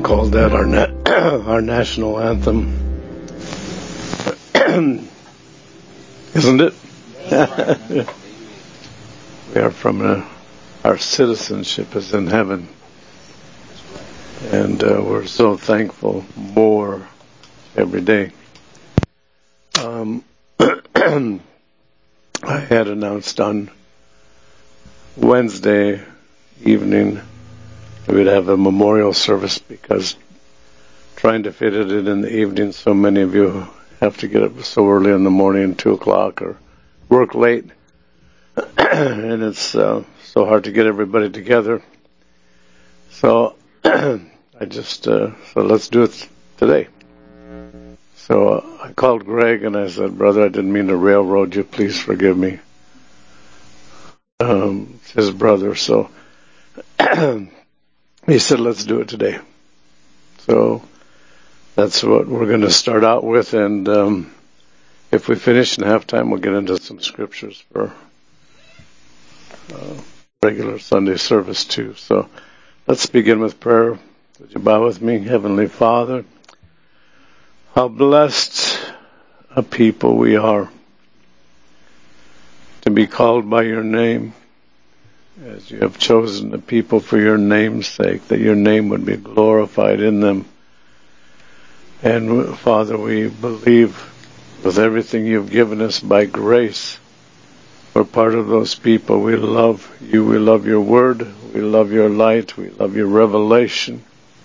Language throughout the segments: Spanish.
called that our national anthem, isn't it? We are from our citizenship is in heaven, and we're so thankful more every day. I had announced on Wednesday evening we'd have a memorial service because trying to fit it in the evening, so many of you have to get up so early in the morning, 2 o'clock, or work late, and it's so hard to get everybody together. So I just so let's do it today. So I called Greg and I said, "Brother, I didn't mean to railroad you. Please forgive me." It's his brother, so he said, "Let's do it today." So that's what we're going to start out with, and if we finish in halftime, we'll get into some scriptures for regular Sunday service too. So let's begin with prayer. Would you bow with me? Heavenly Father, how blessed a people we are to be called by your name, as you have chosen the people for your name's sake, that your name would be glorified in them. And Father, we believe with everything you've given us by grace, we're part of those people. We love you. We love your word. We love your light. We love your revelation.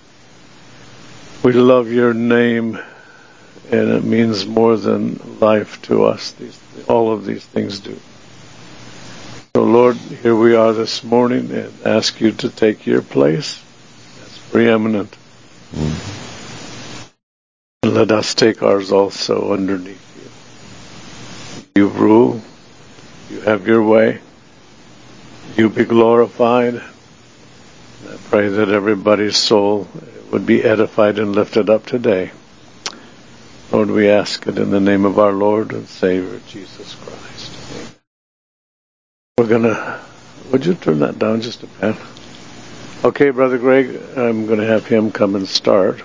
We love your name, and it means more than life to us. All of these things do. So Lord, here we are this morning and ask you to take your place as preeminent. And let us take ours also underneath you. You rule. You have your way. You be glorified. I pray that everybody's soul would be edified and lifted up today. Lord, we ask it in the name of our Lord and Savior, Jesus Christ. Would you turn that down just a bit? Okay, Brother Greg, I'm going to have him come and start.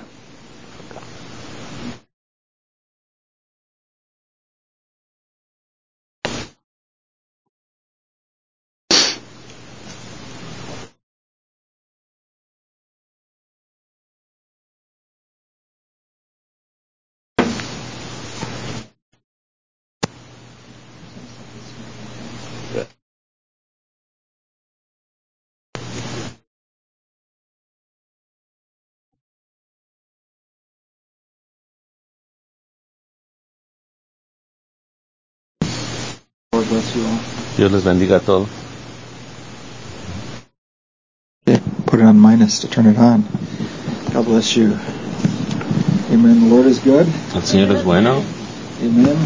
Lord bless you all. Dios les bendiga a todos. Okay, put it on minus to turn it on. God bless you. Amen. The Lord is good. El Señor es bueno. Amen.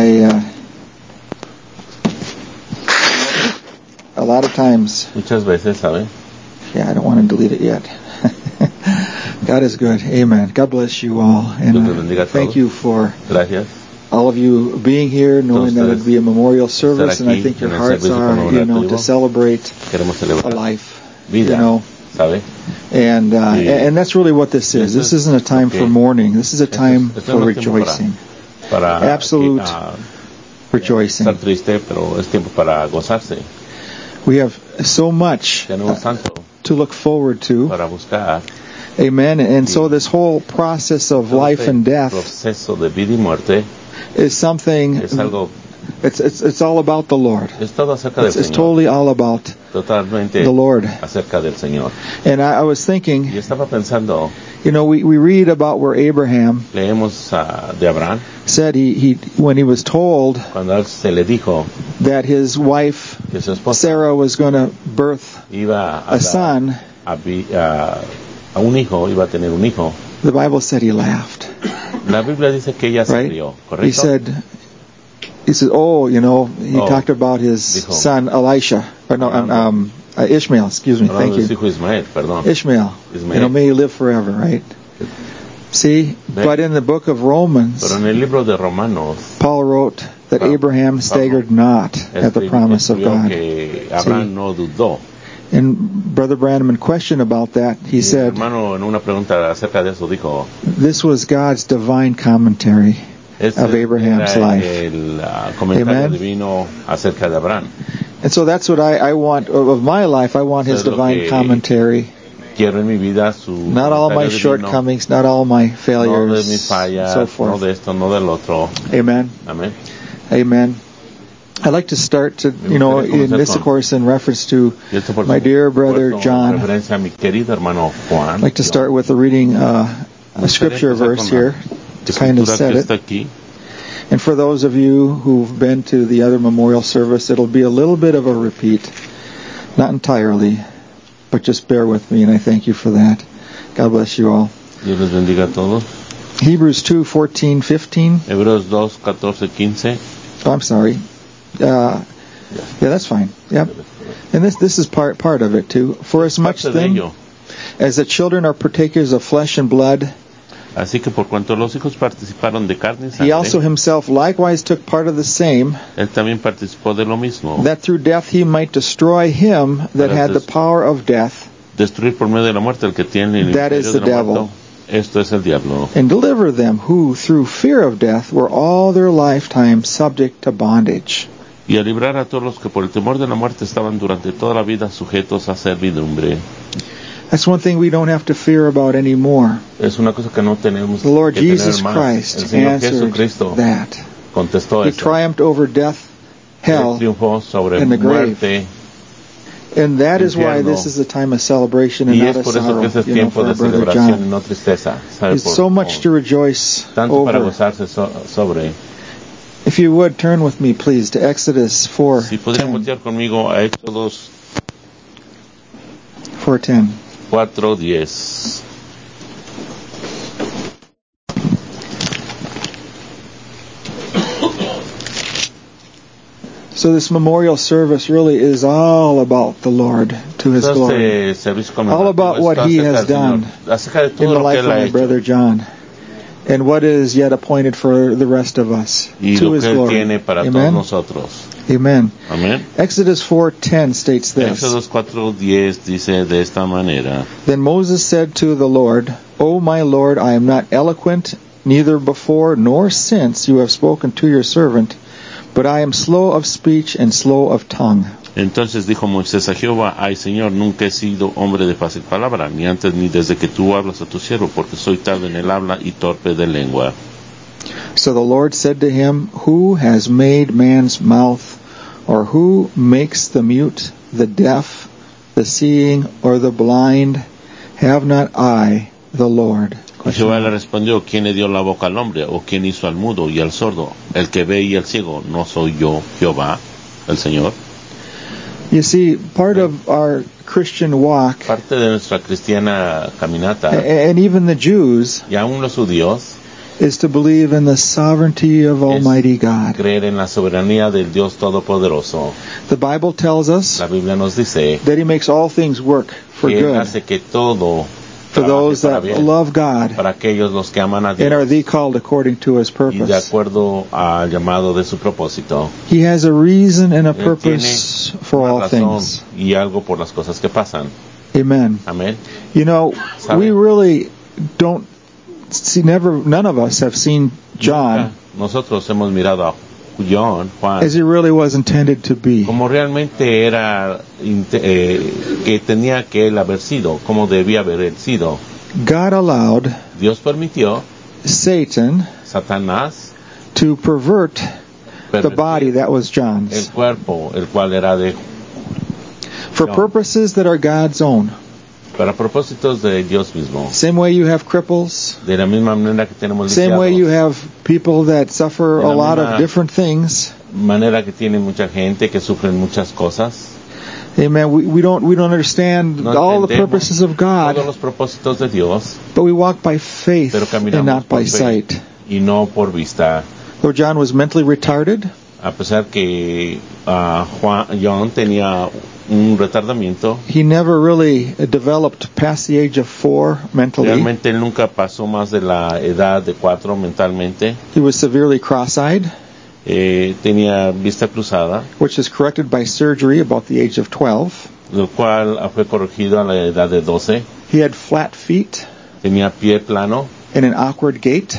A lot of times. Muchas veces, ¿sabe? Yeah, I don't want to delete it yet. God is good. Amen. God bless you all. And thank you for Gracias. all of you being here, knowing that it would be a memorial service, and I think your hearts are, to celebrate a life, ¿sabe? And that's really what this is. This isn't a time for mourning. This is a time for rejoicing. Absolute rejoicing. Estar triste, pero es tiempo para gozarse. We have so much to look forward to. Para buscar. Amen. And so this whole process of life and death proceso de vida y muerte is something. It's all about the Lord. Es todo acerca del Señor. It's totally all about Totalmente the Lord. Acerca del Señor. And I was thinking, y estaba pensando, we read about where Abraham leemos de Abraham, said he when he was told cuando se le dijo that his wife Sarah was going to birth a son, a un hijo, iba a tener un hijo. The Bible said he laughed. La Biblia dice que ella se rió, ¿correcto? He said, he talked about his son Elisha, Ishmael, excuse me, thank you. Ismael, perdón. Ishmael. May he live forever, right? See, but in the book of Romans, pero en el libro de Romanos, Paul wrote that Abraham staggered not at the promise of God. Que Abraham no dudó And Brother Branham, in question about that, he said, hermano, en una pregunta acerca de eso dijo, this was God's divine commentary of Abraham's life. El comentario divino acerca de Abraham. And so that's what I want of my life. I want His divine commentary. Quiero en mi vida su not all my shortcomings, not all my failures, no de mis fallas, so forth. No de esto, no del otro. Amen. Amen. Amen. I'd like to start to, in this, of course, in reference to my dear brother John. I'd like to start with reading a scripture verse here to kind of set it. And for those of you who've been to the other memorial service, it'll be a little bit of a repeat. Not entirely, but just bear with me, and I thank you for that. God bless you all. Dios les bendiga a todos. Hebrews 2:14-15. Hebreos 2:14-15. Oh, I'm sorry. Yeah, that's fine. Yep. And this is part of it too. For as much then as the children are partakers of flesh and blood, así que por cuanto los hijos participaron de carne y sangre, he also himself likewise took part of the same, él también participó de lo mismo, that through death he might destroy him that had the power of death, destruir por medio de la muerte el que tiene el that is the devil. Esto es el diablo. And deliver them who through fear of death were all their lifetime subject to bondage. Y a librar a todos los que por el temor de la muerte estaban durante toda la vida sujetos a servidumbre. That's one thing we don't have to fear about anymore. Es una cosa que no tenemos the Lord que Jesus tener más. Christ El Señor answered Jesucristo that. Contestó He eso. triumphed over death, hell, triunfó sobre and the grave. Muerte, and that is why this is a time of celebration and not a sorrow, for our brother John. No tristeza, There's so much to rejoice tanto over. Para gozarse sobre. If you would, turn with me, please, to Exodus 4:10. Si pudieran voltear conmigo a Éxodos 4:10. 4:10. So this memorial service really is all about the Lord, to His glory. All about what He has done in the life of my brother John. And what is yet appointed for the rest of us, to His glory. Amen. Amen. Amen. Exodus 4:10 states this. Éxodos 4:10 dice de esta manera. Then Moses said to the Lord, O my Lord, I am not eloquent, neither before nor since you have spoken to your servant, but I am slow of speech and slow of tongue. Entonces dijo Moisés a Jehová, ay Señor, nunca he sido hombre de fácil palabra, ni antes ni desde que tú hablas a tu siervo, porque soy tardo en el habla y torpe de lengua. So the Lord said to him, Who has made man's mouth, or who makes the mute, the deaf, the seeing, or the blind? Have not I, the Lord? Y Jehová le respondió, ¿quién le dio la boca al hombre, o quién hizo al mudo y al sordo? El que ve y el ciego, ¿no soy yo, Jehová, el Señor? You see, part of our Christian walk, parte de nuestra cristiana caminata, and even the Jews, y aún los judíos, is to believe in the sovereignty of Almighty God. Creer en la soberanía del Dios Todopoderoso. The Bible tells us la Biblia nos dice that He makes all things work for que good. Él hace que todo for those that love God para aquellos los que aman a Dios, and are the called according to His purpose. Y de acuerdo al llamado de su propósito. He has a reason and a purpose for all things. Y algo por las cosas que pasan. Amen. Amen. You know, we really don't see, none of us have seen John. Nosotros hemos mirado a Juan as he really was intended to be. Como realmente era que tenía que él haber sido, como debía haber sido. God allowed Dios permitió Satanás to pervert the body that was John's. El cuerpo, el cual era de for purposes that are God's own. Para propósitos de Dios mismo. Same way you have cripples. De la misma manera que tenemos lisiados. Same way you have people that suffer a lot of different things. Manera que tiene mucha gente que sufren muchas cosas. Amen. We don't understand all the purposes of God. Todos los propósitos de Dios. But we walk by faith and not by sight. Y no por vista. Though John was mentally retarded. A pesar que John tenía un retardamiento. He never really developed past the age of 4 mentally. Realmente él nunca pasó más de la edad de 4 mentalmente. He was severely cross-eyed. Tenía vista cruzada. Which is corrected by surgery about the age of 12. lo cual fue corregido a la edad de 12. He had flat feet. Tenía pie plano. And an awkward gait.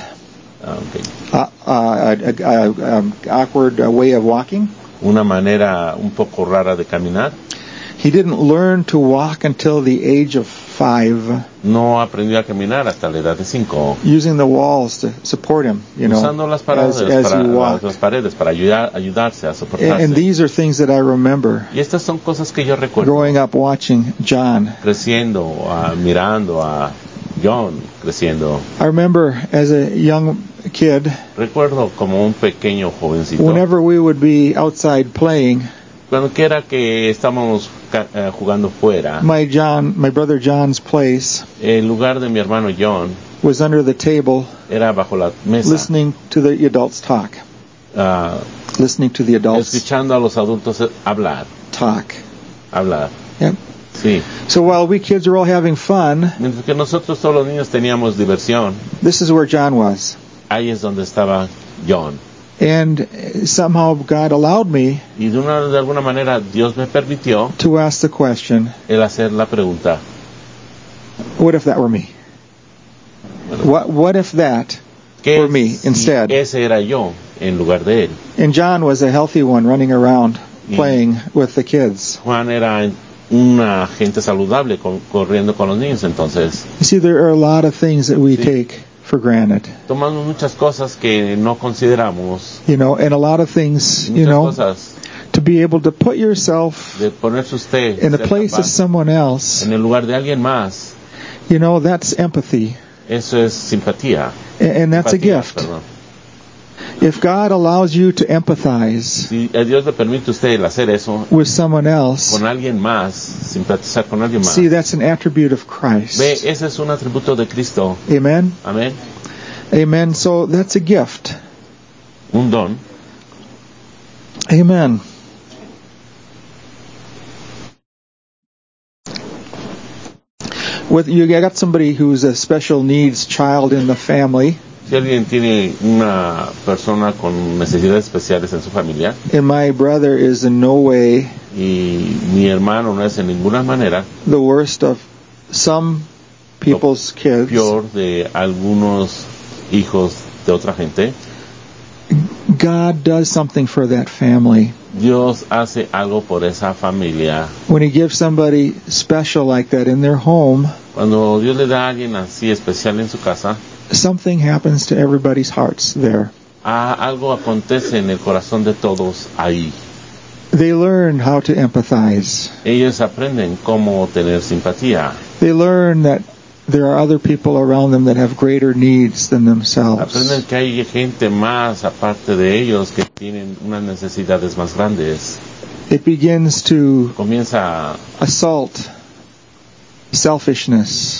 Awkward way of walking. Una manera un poco rara de caminar. He didn't learn to walk until the age of 5. No aprendió a caminar hasta la edad de 5. Using the walls to support him, usando las paredes las paredes para ayudarse a soportarse. And these are things that I remember. Y estas son cosas que yo recuerdo. Growing up watching John. Creciendo, mirando a John creciendo. I remember as a young kid. Recuerdo como un pequeño jovencito. Whenever we would be outside playing. Cuando quiera que estábamos jugando fuera. My brother John's place. El lugar de mi hermano John. Was under the table. Era bajo la mesa. Listening to the adults talk. Listening to the adults. Escuchando a los adultos hablar. Hablar. Yep. Sí. So while we kids were all having fun. Mientras que nosotros todos los niños teníamos diversión. This is where John was. Ahí es donde estaba John. And somehow God allowed me y de alguna manera Dios me permitió to ask the question, el hacer la pregunta, what if that were me? What if that were me instead? Ese era yo en lugar de él. And John was a healthy one running around playing with the kids. Juan era una gente saludable corriendo con los niños entonces. You see, there are a lot of things that we take for granted. Tomamos muchas cosas que no consideramos. And a lot of things, cosas, to be able to put yourself de ponerse usted in the place of someone else. En el lugar de alguien más. That's empathy. Eso es simpatía. And that's a gift. Perdón. If God allows you to empathize, si a Dios le permite usted hacer eso with someone else, con alguien más, simpatizar con alguien más. See, that's an attribute of Christ. Ve, ese es un atributo de Cristo. Amen. Amén. Amen. So that's a gift. Un don. Amen. You got somebody who's a special needs child in the family. Si alguien tiene una persona con necesidades especiales en su familia, and my brother is in no way, y mi hermano no es en ninguna manera, the worst of some people's kids, peor de algunos hijos de otra gente, God does something for that family. Dios hace algo por esa familia. When He gives somebody special like that in their home, cuando Dios le da a alguien así especial en su casa, something happens to everybody's hearts there. Algo acontece en el corazón de todos ahí. They learn how to empathize. Ellos aprenden cómo tener simpatía. They learn that there are other people around them that have greater needs than themselves. Aprenden que hay gente más aparte de ellos que tienen unas necesidades más grandes. It begins to comienza assault selfishness.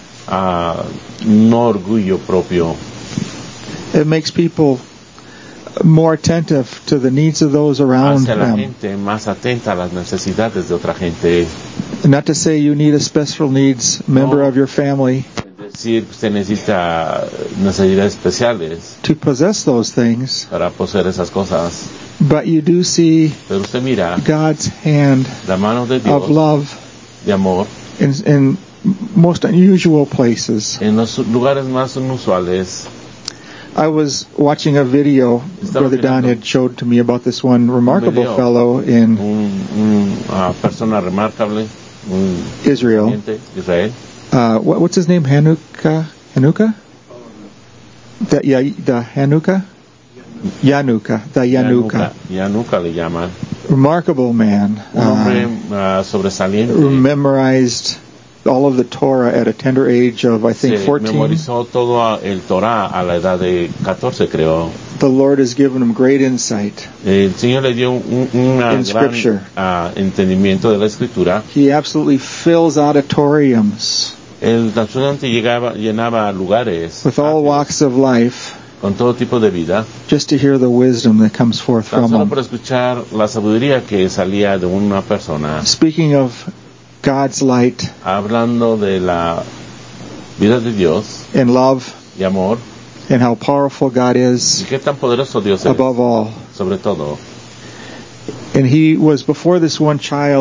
No orgullo propio. It makes people more attentive to the needs of those around hace a la them. Gente más atenta a las necesidades de otra gente. Not to say you need a special needs member of your family. Es decir, usted necesita necesidades especiales. To possess those things. Para poseer esas cosas. But you do see Pero usted mira God's hand la mano de Dios, of love de amor in most unusual places. En los lugares más inusuales. I was watching a video Brother Don had showed to me about this one remarkable fellow in persona remarcable, Israel. What's his name? Hanukkah? The Hanukkah? Yanuka le llaman. Remarkable man. Un hombre sobresaliente. Memorized all of the Torah at a tender age of, I think, 14. Memorizó todo el Torah a la edad de 14, creo. The Lord has given him great insight. El Señor le dio un gran entendimiento de la Escritura. He absolutely fills auditoriums. El absolutamente llenaba lugares. With all walks of life. Con todo tipo de vida. Just to hear the wisdom that comes forth from solo him. Por escuchar la sabiduría que salía de una persona. Speaking of God's light. Hablando de la vida de Dios. And love. Y amor. And how powerful God is. Y qué tan poderoso Dios es. Above all. Sobre todo. And he was before this one child.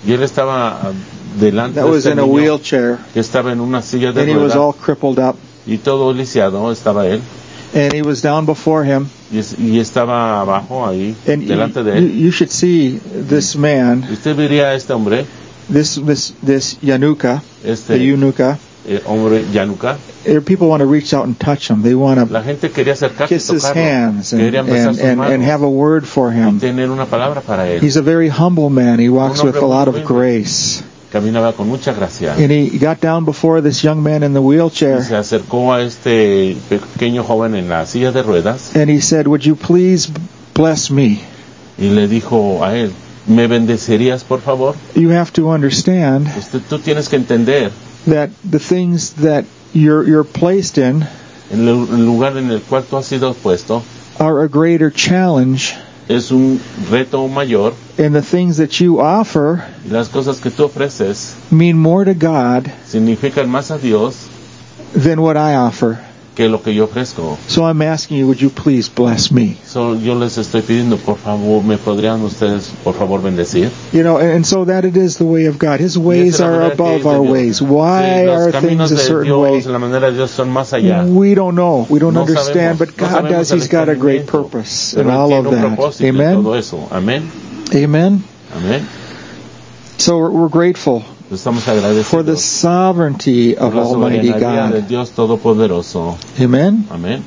Y él estaba delante that de was este in a niño wheelchair, que estaba en una silla de and he was ruedas all crippled up, y todo lisiado estaba él. and he was down before him. Y estaba abajo ahí, And delante de él. you should see this man, Usted vería a este hombre, this Yanuka, the eunucha. Hombre Yanuka. People want to reach out and touch him. They want La to gente quería acercarse kiss his y tocarlo. hands Querían besar sus manos and have a word for y him. tener una palabra para él. He's a very humble man. He walks with a lot of grace. Caminaba con mucha gracia. And he got down before this young man in the wheelchair. Y se acercó a este pequeño joven en la silla de ruedas. And he said, "Would you please bless me?" Y le dijo a él, ¿me bendecerías, por favor? You have to understand Tú tienes que entender that the things that you're placed in el lugar en el cual tú has sido puesto are a greater challenge, es un reto mayor, and the things that you offer y las cosas que tú ofreces mean more to God significan más a Dios than what I offer. que lo que yo ofrezco. So I'm asking you, would you please bless me? Yo les estoy pidiendo, por favor, ¿me podrían ustedes, por favor, bendecir? You know, and so that it is the way of God. His ways are above our ways. Why are things a certain way? La manera de Dios son más allá. We don't know. We don't understand, sabemos, but God does. He's got a great purpose in all of that. Amen? Amen. Amen? Amen. So we're grateful Estamos agradecidos for the sovereignty of por la Almighty soberanía de God. Dios Todopoderoso. Amen? Amén.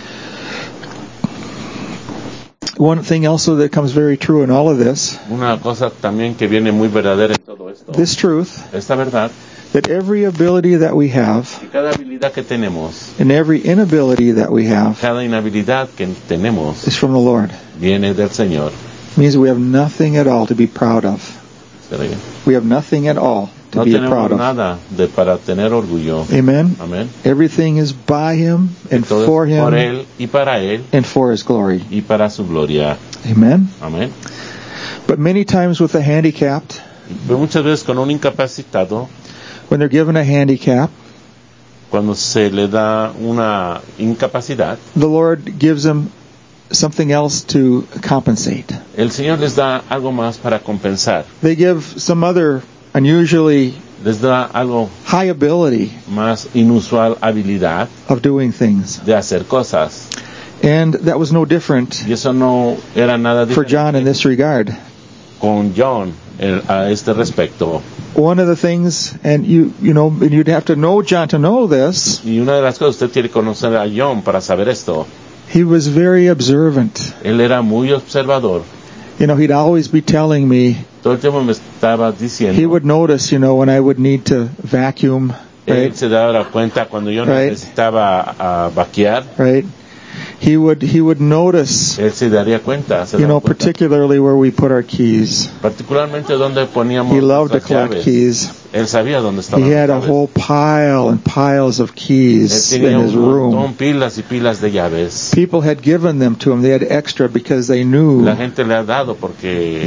One thing also that comes very true in all of this, Una cosa también que viene muy verdadera en todo esto. this truth, Esta verdad, that every ability that we have que cada habilidad que tenemos, and every inability that we have cada inhabilidad que tenemos, is from the Lord. viene del Señor. It means we have nothing at all to be proud of. We have nothing at all to No be tenemos proud of. nada para tener orgullo. Amen? Amén. Everything is by Him and Todo for es por Him Él y para Él and for His glory. y para su gloria. Amen? Amén. But many times with the handicapped, Pero muchas veces con un incapacitado, when they're given a handicap, cuando se le da una incapacidad, the Lord gives them something else to compensate. el Señor les da algo más para compensar. They give some other unusually Les da algo high ability más inusual habilidad of doing things. de hacer cosas. And that was no different Y eso no era nada for John in diferente this regard. con John a este respecto. One of the things, and and you'd have to know John to know this, Y una de las cosas, usted tiene que conocer a John para saber esto. he was very observant. Él era muy observador. He'd always be telling me, Todo el tiempo me estaba diciendo. he would notice, when I would need to vacuum, Él right? se daba cuenta cuando yo Right. necesitaba vaquear. Right? He would notice, Él se daría cuenta. Se daba cuenta. particularly where we put our keys. Particularmente donde poníamos He loved to nuestras collect llaves. keys. Él sabía dónde estaban He had a las llaves. whole pile and piles of Él keys tenía in his un room. montón, pilas y pilas de llaves. People had given them to him. They had extra because they knew, La gente le ha dado porque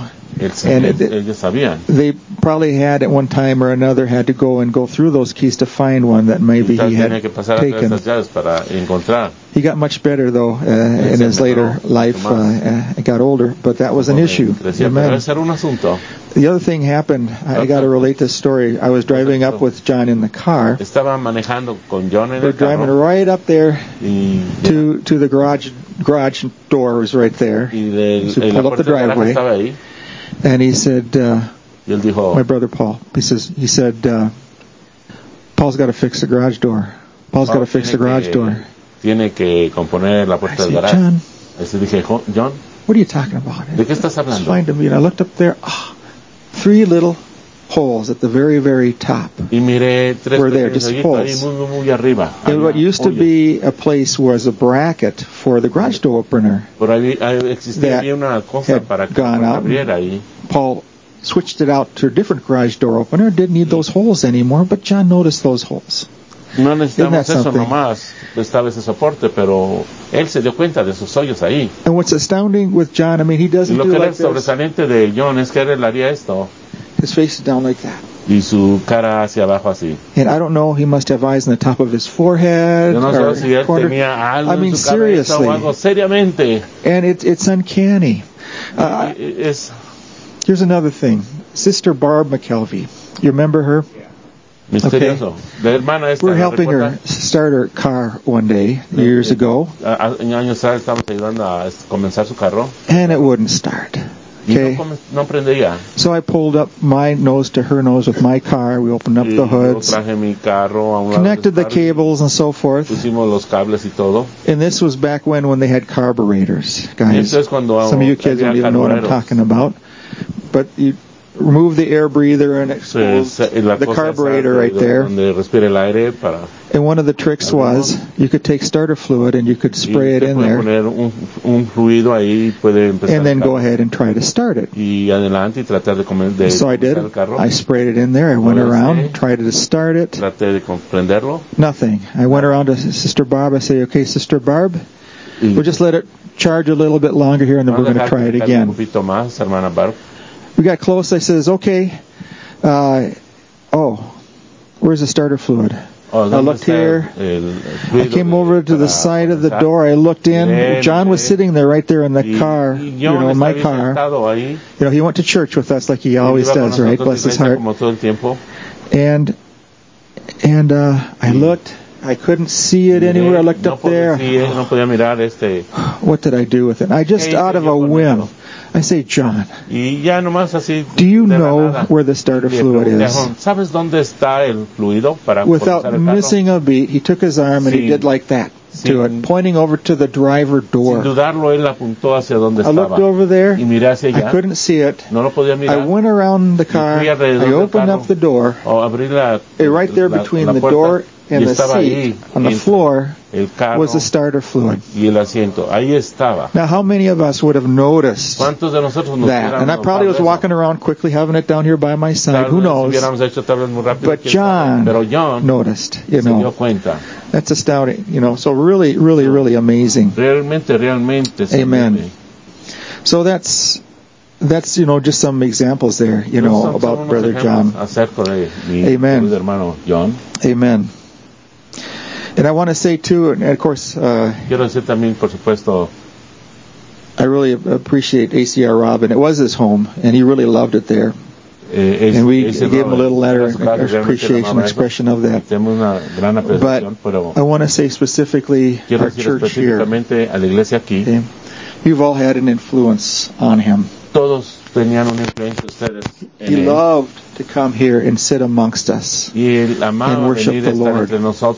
ellos sabían. they probably had at one time or another had to go through those keys to find one that maybe he Tenía had que pasar a través de taken. esas llaves para encontrar. He got much better though in his later life. Got older, but that was an issue. Decía, pero ese era un asunto. The other thing happened. I got to relate this story. I was driving up with John in the car. Estaba manejando con John en We're el carro. driving right up there Y to the garage door was right there. So we la pulled up the puerta del garaje driveway, estaba ahí. and he said, Y él dijo, my brother Paul, he said, Paul's got to fix the garage door. Paul's got to fix the garage door. Tiene que componer la I puerta del said, garaje. John, Así dije, John, what are you talking about? ¿de qué estás I was hablando? fine to me, and I looked up there, 3 little holes at the very, very top. Y miré 3 Were there, pequeños just hoyitos ahí holes. muy arriba. And what used to be a place was a bracket for the garage door opener. Por ahí existía that una cosa had para que gone out. abriera ahí. Paul switched it out to a different garage door opener. Didn't need those holes anymore, but John noticed those holes. No necesitamos Isn't that eso something? nomás, estaba ese soporte, pero él se dio cuenta de esos hoyos ahí. And what's astounding with John, I mean, he Y doesn't lo do que era like this. sobresaliente de John es que él haría esto His face is down like that. y su cara hacia abajo así. And I don't know, he must have eyes on the top of his forehead. Yo no or sé si él corner. tenía algo I mean, en su cabeza seriously. o algo seriamente. And it's uncanny. Es Here's another thing. Sister Barb McKelvey. You remember her? Misterioso. Okay. We're helping her start her car one day, years ago. Años atrás estábamos ayudando a comenzar su carro. And it wouldn't start. Okay. No prendía. So I pulled up my nose to her nose with my car. We opened up the hoods, connected the cables and so forth. Pusimos los cables y todo. And this was back when they had carburetors, guys. Some of you kids don't even know what I'm talking about. But you remove the air breather and expose the carburetor right there. And one of the tricks was you could take starter fluid and you could spray it in there. And then go ahead and try to start it. So I did. I sprayed it in there. I went around, tried to start it. Nothing. I went around to Sister Barb. I say, okay, Sister Barb, we'll just let it charge a little bit longer here and then we're going to try it again. We got close. I says, okay, where's the starter fluid? I looked here. I came over to the side of the door. I looked in. John was sitting there right there in the car, my car. He went to church with us like he always does, right? Bless his heart. And I looked. I couldn't see it anywhere. I looked up there. What did I do with it? I just, out of a whim, I say, John, do you know where the starter fluid is? Without missing a beat, he took his arm and he did like that to it, pointing over to the driver door. I looked over there. I couldn't see it. I went around the car. I opened up the door. Right there between the door and the seat on the floor was the starter fluid. Now, how many of us would have noticed that? And I probably was walking around quickly having it down here by my side. Who knows? But John noticed, That's astounding, so really, really, really amazing. Amen. So that's just some examples there, about Brother John. Amen. Amen. And I want to say too, and of course, I really appreciate ACR Robin. It was his home, and he really loved it there. And we gave him a little letter of appreciation, expression of that. But I want to say specifically our church here. Okay, you've all had an influence on him. He loved to come here and sit amongst us and worship the Lord.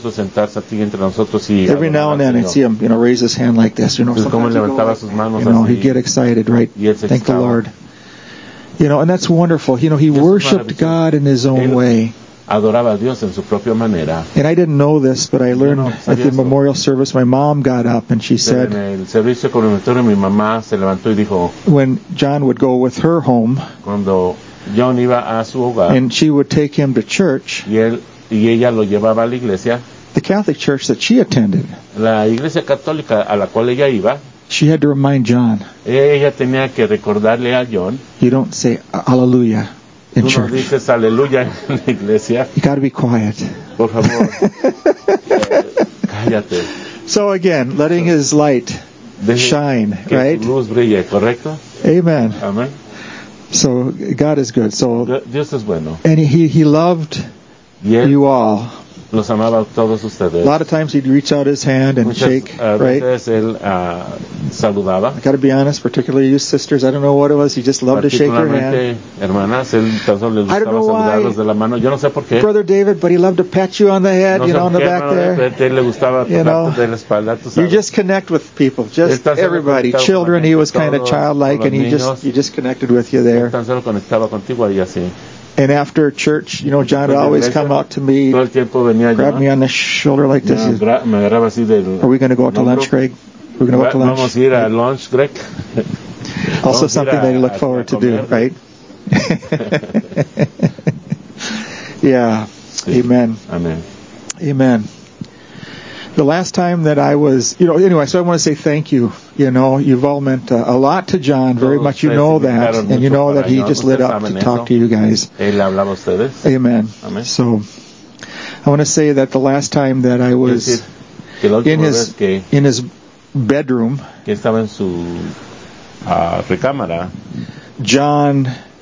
Every now and then I'd see him, raise his hand like this. He'd get excited, right? Thank the Lord. And that's wonderful. He worshipped God in his own way. Adoraba a Dios en su propia manera. And I didn't know this, but I learned at the memorial service, my mom got up and she said, en el servicio conmemoratorio mi mamá se levantó y dijo, when John would go with her home, cuando John iba a su hogar, and she would take him to church, y ella lo llevaba a la iglesia, the Catholic church that she attended, la iglesia católica a la cual ella iba, she had to remind John, ella tenía que recordarle a John, you don't say hallelujah in church. No dices aleluya en la iglesia. You got to be quiet. Por favor, cállate. So again, letting his light shine, right? Luz brille, ¿correcto? Amen. Amen. So God is good. So Dios es bueno. And he loved you all. Los amaba a todos ustedes. A lot of times he'd reach out his hand and shake, right? Él, saludaba. I got to be honest, particularly you sisters, I don't know what it was. He just loved to shake your hand. Hermanas, él tan solo le gustaba saludarlos de la mano. Yo no sé por qué. Brother David, but he loved to pat you on the head, on the back there. Le gustaba de la espalda, tú sabes. You just connect with people, just everybody. Children, he was kind of childlike, and he just connected with you there. Tan solo conectaba contigo ahí así. And after church, John would always come out to me, grab me on the shoulder like this. Are we going to go out to lunch, Greg? We're going to go out to lunch. Vamos a ir a lunch, Greg. Also something that you look forward to do, right? Yeah. Amen. Amen. Amen. The last time that I was, anyway, so I want to say thank you. You've all meant a lot to John, very much. You know that, and you know that he just lit up to talk to you guys. Amen. So, I want to say that the last time that I was in his bedroom, recámara, John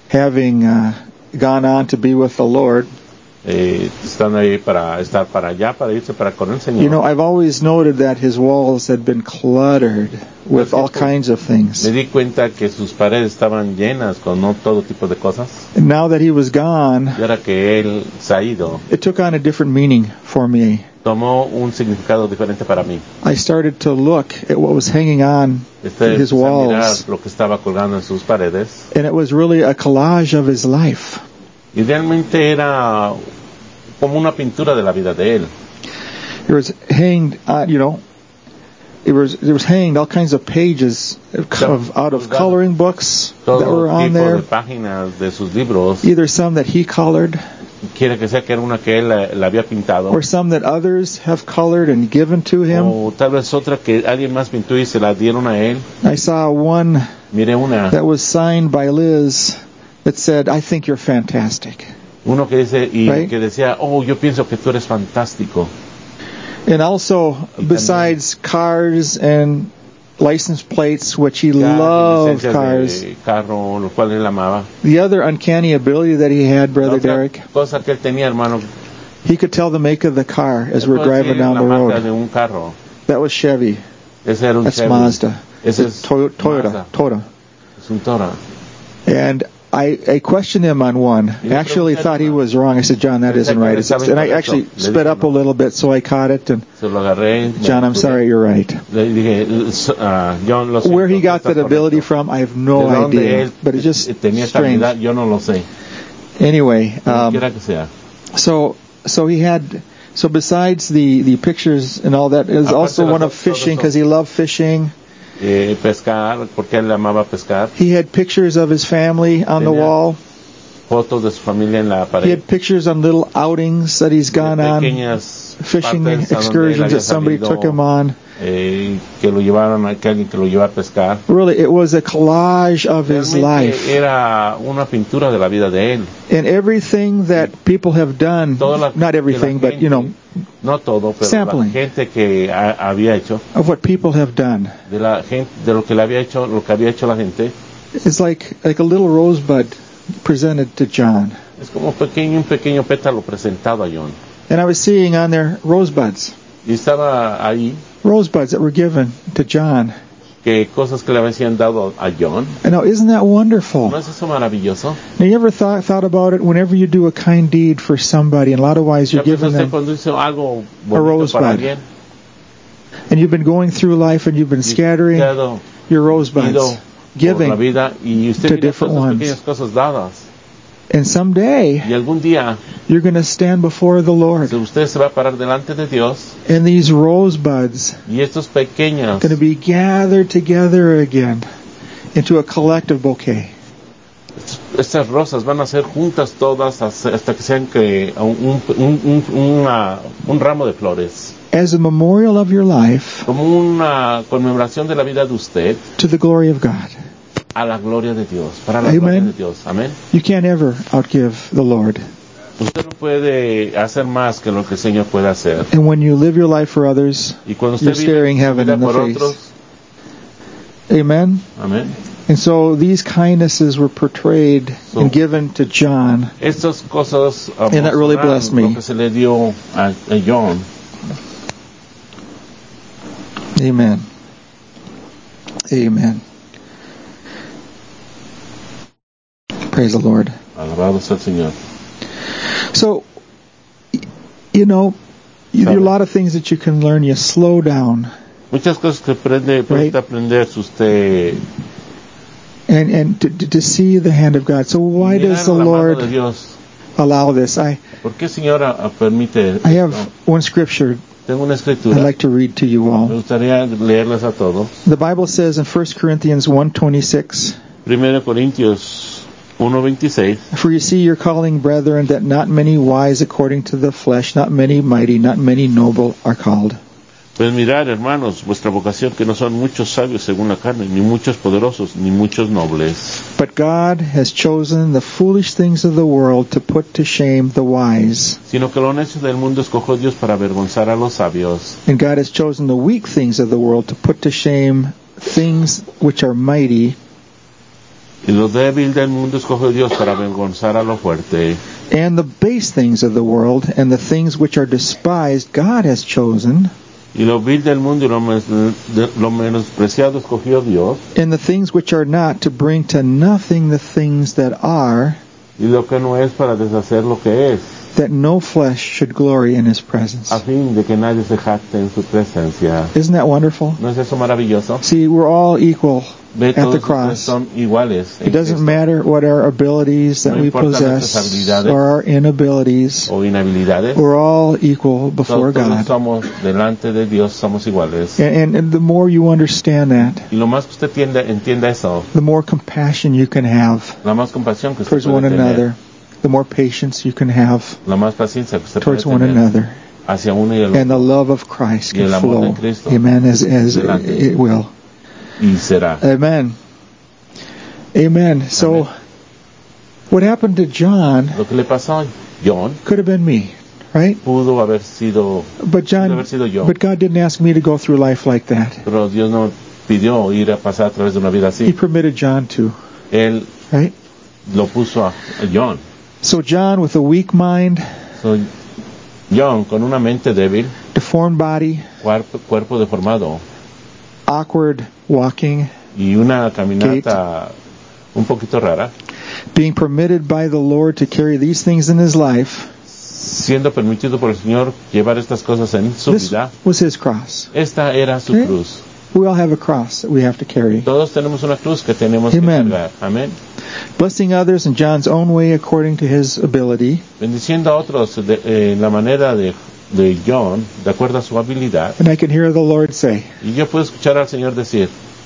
having gone on to be with the Lord. Están ahí para estar para allá, para irse para con el Señor. You know, I've always noted that his walls had been cluttered with all kinds of things. Me di cuenta que sus paredes estaban llenas con todo tipo de cosas. And now that he was gone, y ahora que él se ha ido, it took on a different meaning for me. Tomó un significado diferente para mí. I started to look at what was hanging on his walls. Mirar lo que estaba colgando en sus paredes. And it was really a collage of his life. Y realmente era como una pintura de la vida de él. It was hanged, there was hanged all kinds of pages out of coloring books that were on there. De páginas de sus libros. Either some that he colored, quiere que sea que era una que él la había pintado, or some that others have colored and given to him. O tal vez otra que alguien más pintó y se la dieron a él. I saw one Miré una that was signed by Liz that said, "I think you're fantastic." Uno que dice right? Que decía, yo pienso que tú eres fantástico. And also, besides cars and license plates, which he loved cars, carro, lo cual él amaba. The other uncanny ability that he had, Brother Derek, cosa que él tenía, hermano, he could tell the make of the car as we're driving down the road. De un carro. That was Chevy. Ese era un That's Chevy. Mazda. Ese es Toyota. Es un Toyota. And I questioned him on one. I actually thought he was wrong. I said, "John, that isn't right." And I actually sped up a little bit so I caught it. And John, I'm sorry, you're right. Where he got that ability from, I have no idea. But it's just strange. Anyway, so he had. So besides the pictures and all that, it was also one of fishing because he loved fishing. Pescar, porque él amaba pescar. He had pictures of his family on the wall. Fotos de su familia en la pared. He had pictures on little outings that he's gone on, fishing excursions that somebody took him on. Que lo llevaron, que alguien que lo llevara a pescar. Really, it was a collage of his life. Era una pintura de la vida de él. And everything that people have done, not everything, but no todo, pero sampling la gente que había hecho, of what people have done, de la gente, de lo que le había hecho, lo que había hecho la gente. It's like a little rosebud presented to John. Es como un pequeño pétalo presentado a John. And I was seeing on there rosebuds. Y estaba ahí rosebuds that were given to John. Que cosas que le habían dado a John. And now, isn't that wonderful? ¿No es eso maravilloso? Now, you ever thought about it? Whenever you do a kind deed for somebody, and a lot of ways you're giving them algo a rosebud. And you've been going through life and you've been scattering your rosebuds, giving to different ones. And someday, y algún día, you're going to stand before the Lord. Usted se va a parar delante de Dios. And these rosebuds are going to be gathered together again into a collective bouquet. Estas rosas van a ser juntas todas hasta que sean un ramo de flores. As a memorial of your life, como una conmemoración de la vida de usted, to the glory of God. A la gloria de Dios, para la gloria de Dios. Amén. You can't ever outgive the Lord. Usted no puede hacer más que lo que el Señor puede hacer. And when you live your life for others, you're staring heaven in the face. Otros, amen. Amen. And so these kindnesses were portrayed and given to John. Estas cosas and that really blessed me. Lo que se le dio a John. Amen. Amen. Praise the Lord. Alabado sea el Señor. So, there are a lot of things that you can learn. You slow down. Muchas cosas que puede aprender usted. And to see the hand of God. So why does the Lord allow this? ¿Por qué, Señor, permite? I have one scripture. Tengo una escritura. I'd like to read to you all. Me gustaría leerlas a todos. The Bible says in 1 Corinthians 1:26. 1 Corintios 1:26. For you see your calling, brethren, that not many wise according to the flesh, not many mighty, not many noble are called. Pues mirad, hermanos, vuestra vocación, que no son muchos sabios según la carne, ni muchos poderosos, ni muchos nobles. But God has chosen the foolish things of the world to put to shame the wise. Sino que lo necio del mundo escogió Dios para avergonzar a los sabios. And God has chosen the weak things of the world to put to shame things which are mighty. Y lo débil del mundo escogió Dios para avergonzar a lo fuerte. And the base things of the world and the things which are despised God has chosen. Y lo vil del mundo y lo menospreciado escogió Dios. And the things which are not, to bring to nothing the things that are. Y lo que no es, para deshacer lo que es. That no flesh should glory in His presence. A fin de que nadie se jacte en su presencia. Isn't that wonderful? ¿No es eso maravilloso? See, we're all equal at the cross. Son iguales it doesn't matter what our abilities that we possess or our inabilities. O inhabilidades. We're all equal before God. Somos delante de Dios, somos iguales. And the more you understand that, y lo más que usted entienda eso, the more compassion you can have la más compasión que usted towards one another. The more patience you can have la más paciencia que usted towards one another. Hacia uno y el otro. And the love of Christ can flow. Cristo, amen, as it will. Y será. Amen. Amen. So, what happened to John lo que le pasó a John could have been me, right? Pudo haber sido yo. But God didn't ask me to go through life like that. Pero Dios no pidió ir a pasar a través de una vida así. He permitted John to. Él right? Lo puso a John. So John with a weak mind, John con una mente débil, deformed body, cuerpo deformado, awkward walking, y una caminata un poquito rara, being permitted by the Lord to carry these things in his life, siendo permitido por el Señor llevar estas cosas en su vida. Was his cross. Esta era su cruz. We all have a cross that we have to carry. Todos tenemos una cruz que tenemos que cargar. Amén. Blessing others in John's own way according to his ability. Bendiciendo a otros en la manera de John, de acuerdo a su habilidad. And I can hear the Lord say, y yo puedo escuchar al Señor decir,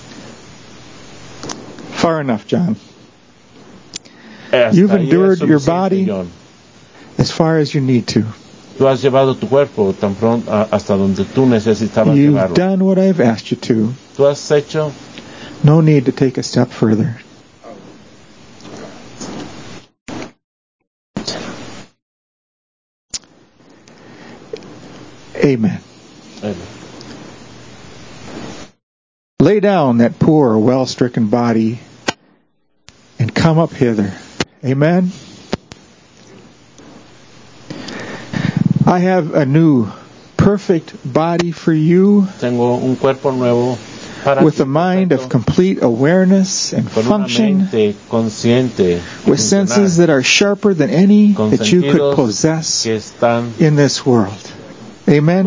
far enough, John. You've endured your body as far as you need to. Tú has llevado tu cuerpo tan pronto hasta donde tú necesitabas llevarlo. You've done what I've asked you to. Tú has hecho. No need to take a step further. Amen. Amen. Lay down that poor, well-stricken body and come up hither. Amen. I have a new, perfect body for you. Tengo un cuerpo nuevo with a mind of complete awareness and function, with senses that are sharper than any that you could possess in this world. Amen.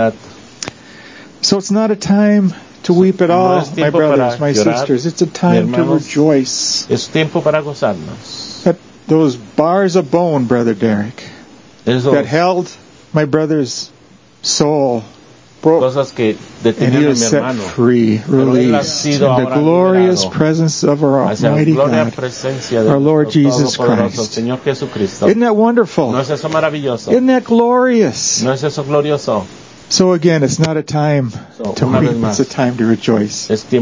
So it's not a time to weep at all, my brothers, my sisters. It's a time to rejoice. That those bars of bone, Brother Derek, that held my brother's soul broke, and he was set free, released in the glorious presence of our Almighty God, our Lord Jesus Christ. Isn't that wonderful? Isn't that glorious? So again, it's not a time to weep, it's a time to rejoice. To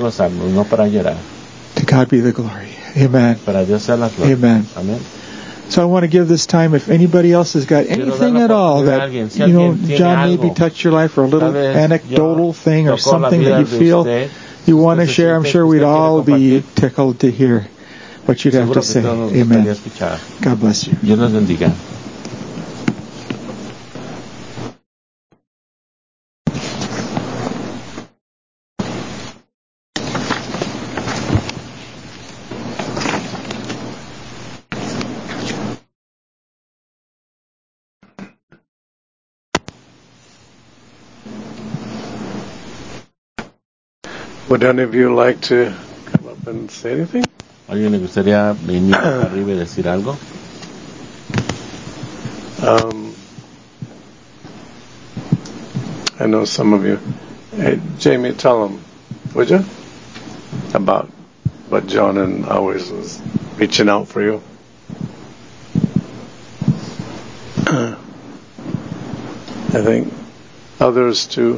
God be the glory. Amen. Amen. So I want to give this time, if anybody else has got anything at all that, John maybe touched your life, or a little anecdotal thing or something that you feel you want to share. I'm sure we'd all be tickled to hear what you'd have to say. Amen. God bless you. Would any of you like to come up and say anything? ¿Alguien le gustaría venir arriba y decir algo? I know some of you. Hey, Jamie, tell them, would you? About what John and always was reaching out for you. I think others too.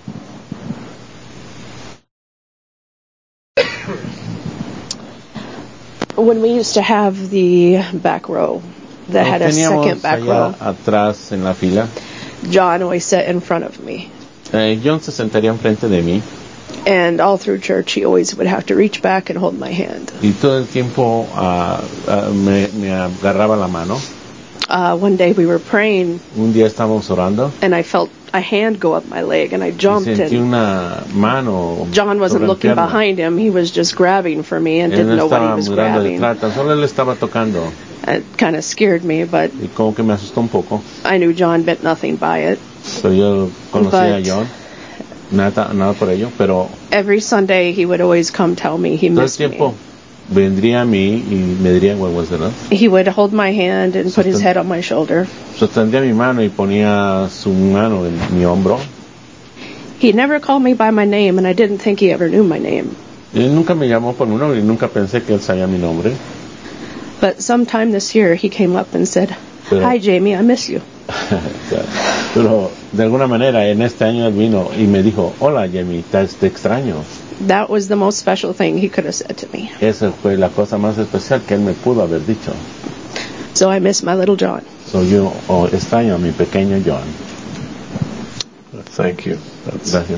When we used to have the back row that had a second back row, atrás en la fila, John always sat in front of me. John se sentaría enfrente de mí. And all through church, he always would have to reach back and hold my hand. Y todo el tiempo me agarraba la mano. One day we were praying. Un día estábamos orando. And I felt a hand go up my leg, and I jumped. Y sentí una mano. John wasn't looking behind him; he was just grabbing for me and didn't know what he was grabbing. Solo él estaba tocando. It kind of scared me, but y como que me asustó un poco. I knew John meant nothing by it. Pero yo conocía a John. Nada por ello, pero every Sunday he would always come tell me he missed me. Todo el tiempo vendría a mí y me diría what was it, ¿no? He would hold my hand and put his head on my shoulder. Sostendría mi mano y ponía su mano en mi hombro. He never called me by my name, and I didn't think he ever knew my name. Él nunca me llamó por mi nombre y nunca pensé que él sabía mi nombre. But sometime this year he came up and said, "Hi Jamie, I miss you." Pero de alguna manera en este año él vino y me dijo, hola Jamie, te extraño. That was the most special thing he could have said to me. Esa fue la cosa más especial que él me pudo haber dicho. So I miss my little John. So yo extraño a mi pequeño John. Thank you. Gracias.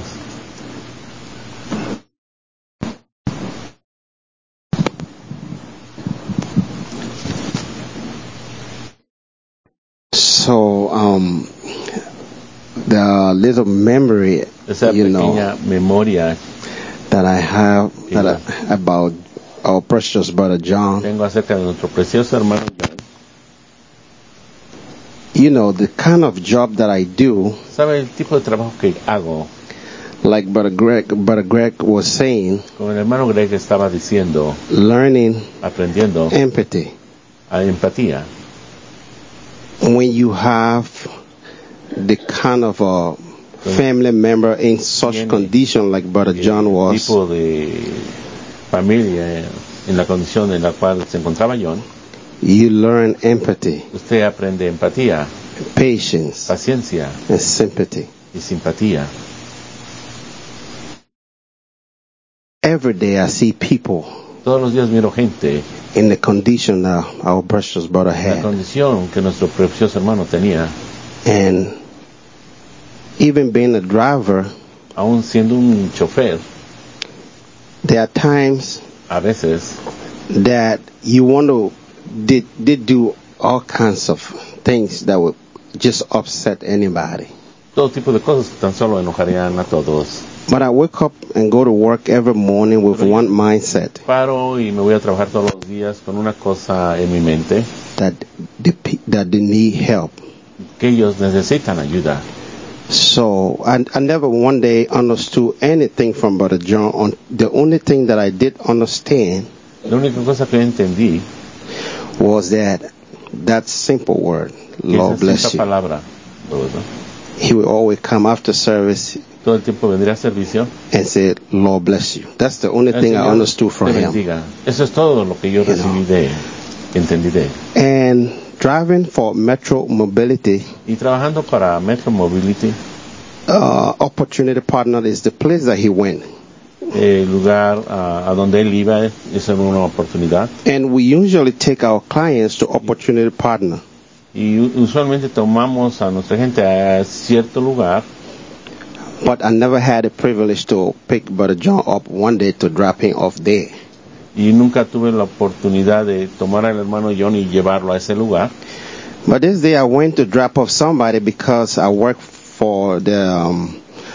So, the little memory, memoria that I have about our precious brother John. Tengo acerca de nuestro precioso hermano John. You know, the kind of job that I do. ¿Sabe el tipo de trabajo que hago? Like Brother Greg was saying. Como el hermano Greg estaba diciendo. Learning. Aprendiendo. Empathy. Empatía. When you have the kind of a family member in such condition like Brother John was, tipo de familia en la condición en la cual se encontraba John, you learn empathy. Usted aprende empatía, patience, paciencia, and sympathy. Y simpatía. Every day I see people. Todos los días miro gente. In the condition that our precious brother had. La condición que nuestro precioso hermano tenía. And even being a driver, aún siendo un chofer, there are times, a veces, that you want to did do all kinds of things that would just upset anybody. Todo tipo de cosas que tan solo enojarían a todos. But I wake up and go to work every morning with one mindset. Paro y me voy a trabajar todos los días con una cosa en mi mente. That they need help. Que ellos necesitan ayuda. So I never one day understood anything from Brother John. The only thing that I did understand. La única cosa que entendí was that simple word, Lord bless you. Palabra, he would always come after service. Todo el tiempo vendría a servicio. And said, Lord bless you. That's the only thing I understood from him. Eso es todo lo que yo recibí entendí de él. And driving for Metro Mobility. Y trabajando para Metro Mobility. Opportunity Partner is the place that he went. El lugar a donde él iba es una oportunidad. And we usually take our clients to Opportunity Partner. Y usualmente tomamos a nuestra gente a cierto lugar. But I never had the privilege to pick Brother John up one day to drop him off there. Y nunca tuve la oportunidad de tomar al hermano John y llevarlo a ese lugar. But this day I went to drop off somebody because I work for the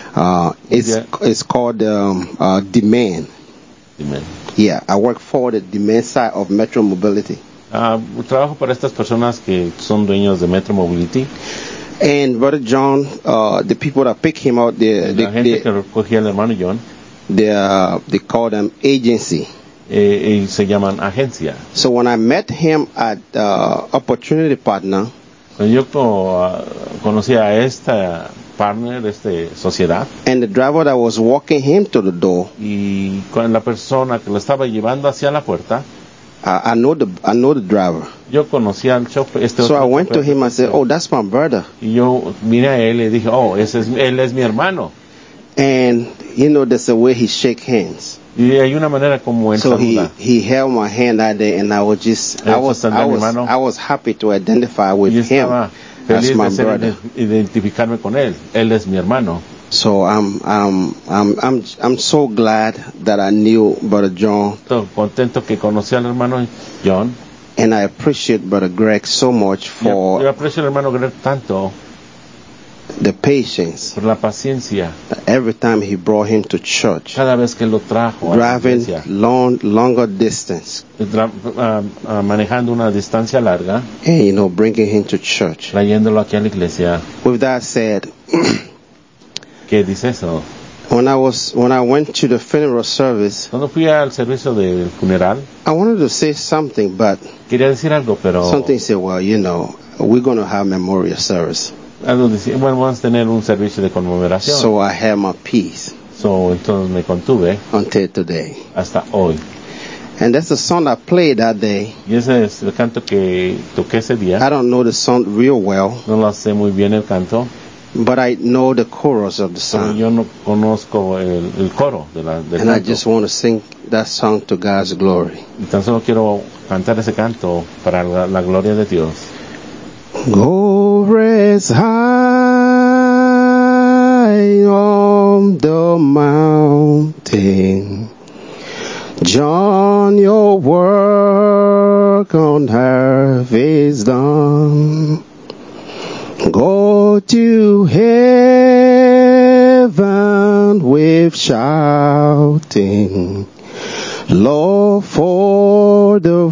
it's called Demand. Demand. Yeah, I work for the Demand side of Metro Mobility. Trabajo para estas personas que son dueños de Metro Mobility. And Brother John, the people that pick him out, que recogía al hermano John, they call them agency. Y se llaman agencia. So when I met him at Opportunity Partner, cuando yo conocí a esta partner, sociedad, and the driver that was walking him to the door, y con la persona que lo estaba llevando hacia la puerta, I know the driver. Yo conocía al chofer. So I went to him and said, "Oh, that's my brother." Y yo vine a él y dije, "Oh, él es mi hermano." And there's a way he shake hands. Y hay una manera como él saluda. He held my hand that day, and I was happy to identify with him. Feliz de identificarme con él. Él es mi hermano. So I'm so glad that I knew Brother John. Estoy contento que conocí al hermano John. And I appreciate Brother Greg so much for. Yo aprecio al hermano Greg tanto. The patience. Por la paciencia. Every time he brought him to church. Cada vez que lo trajo. Driving longer distance. Manejando una distancia larga. And bringing him to church. Trayéndolo aquí a la iglesia. With that said. ¿Qué dice eso? When I went to the funeral service, cuando fui al servicio del funeral, I wanted to say something, but quería decir algo, pero something said, well, we're going to have memorial service. Algo decía, bueno, vamos a tener un servicio de conmemoración. So I had my peace. Entonces me contuve until today. Hasta hoy. And that's the song I played that day. Y ese es el canto que toqué ese día. I don't know the song real well. No lo sé muy bien el canto. But I know the chorus of the song. Pero yo no conozco el coro del and canto. I just want to sing that song to God's glory. Y tan solo quiero cantar ese canto para la gloria de Dios. Go rest high on the mountain. John, your work on earth is done. Go to heaven with shouting, Lord, for the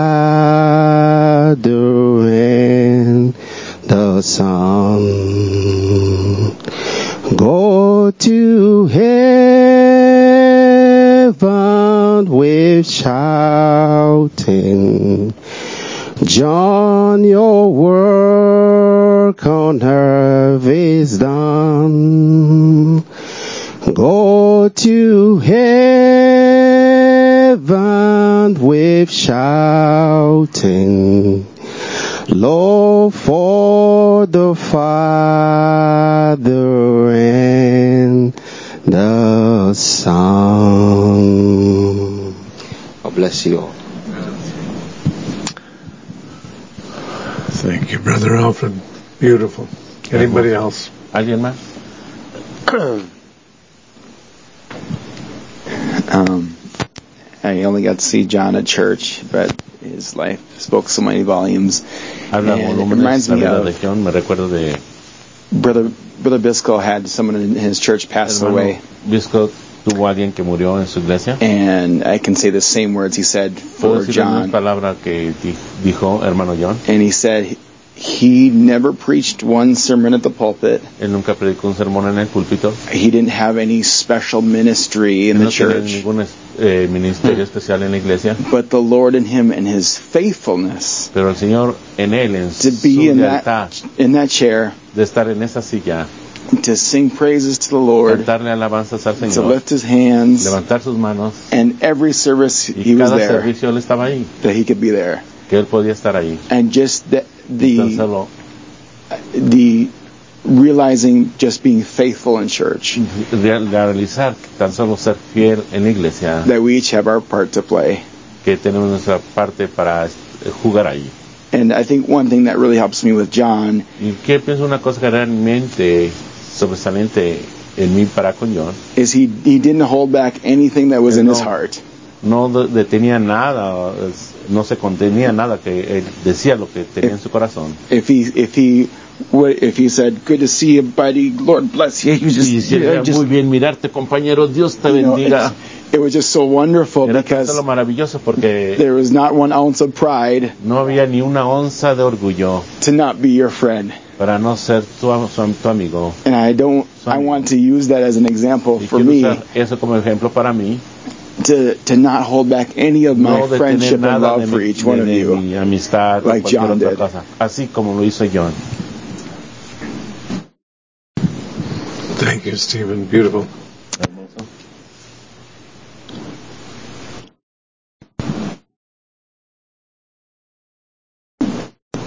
Father and the Son. Go to heaven with shouting, John, your work on earth is done. Go to heaven with shouting, Lord, for the Father and the Son. God bless you all. Thank you, Brother Alfred. Beautiful. Anybody else? ¿Alguien más? I only got to see John at church, but his life spoke so many volumes. Habla volúmenes, la vida de John, me recuerdo de Brother Bisco had someone in his church pass away. Bisco tuvo alguien que murió en su iglesia. And I can say the same words he said for John. Palabra que dijo hermano John. And he said he never preached one sermon at the pulpit. Él nunca predicó un sermón en el púlpito. He didn't have any special ministry in the church. Ningún ministerio especial en la iglesia. But the Lord in him and his faithfulness. Pero el Señor en él en to be in that chair. De estar en esa silla. To sing praises to the Lord, cantarle alabanzas al Señor, to lift his hands, levantar sus manos, and every service he was there, servicio él estaba ahí, that he could be there, que él podía estar ahí, and just the realizing just being faithful in church, realizar tan solo ser fiel en la iglesia, that we each have our part to play, que tenemos nuestra parte para jugar ahí. And I think one thing that really helps me with John, y que pienso una cosa que realmente sobresaliente en mí para con John, is he didn't hold back anything that was in his heart. No detenía nada, no se contenía nada, que él decía lo que tenía en su corazón. If he said, "Good to see you, buddy. Lord bless you," muy bien mirarte, compañero. Dios te bendiga. It was just so wonderful because lo maravilloso porque there was not one ounce of pride. No había ni una onza de orgullo. To not be your friend. Para no ser tu amigo. And I want to use that as an example for me. Eso como ejemplo para mí. To not hold back any of my friendship and love for each one of you. Mi amistad, like John did. Cosa, así como lo hizo John. Thank you, Stephen. Beautiful.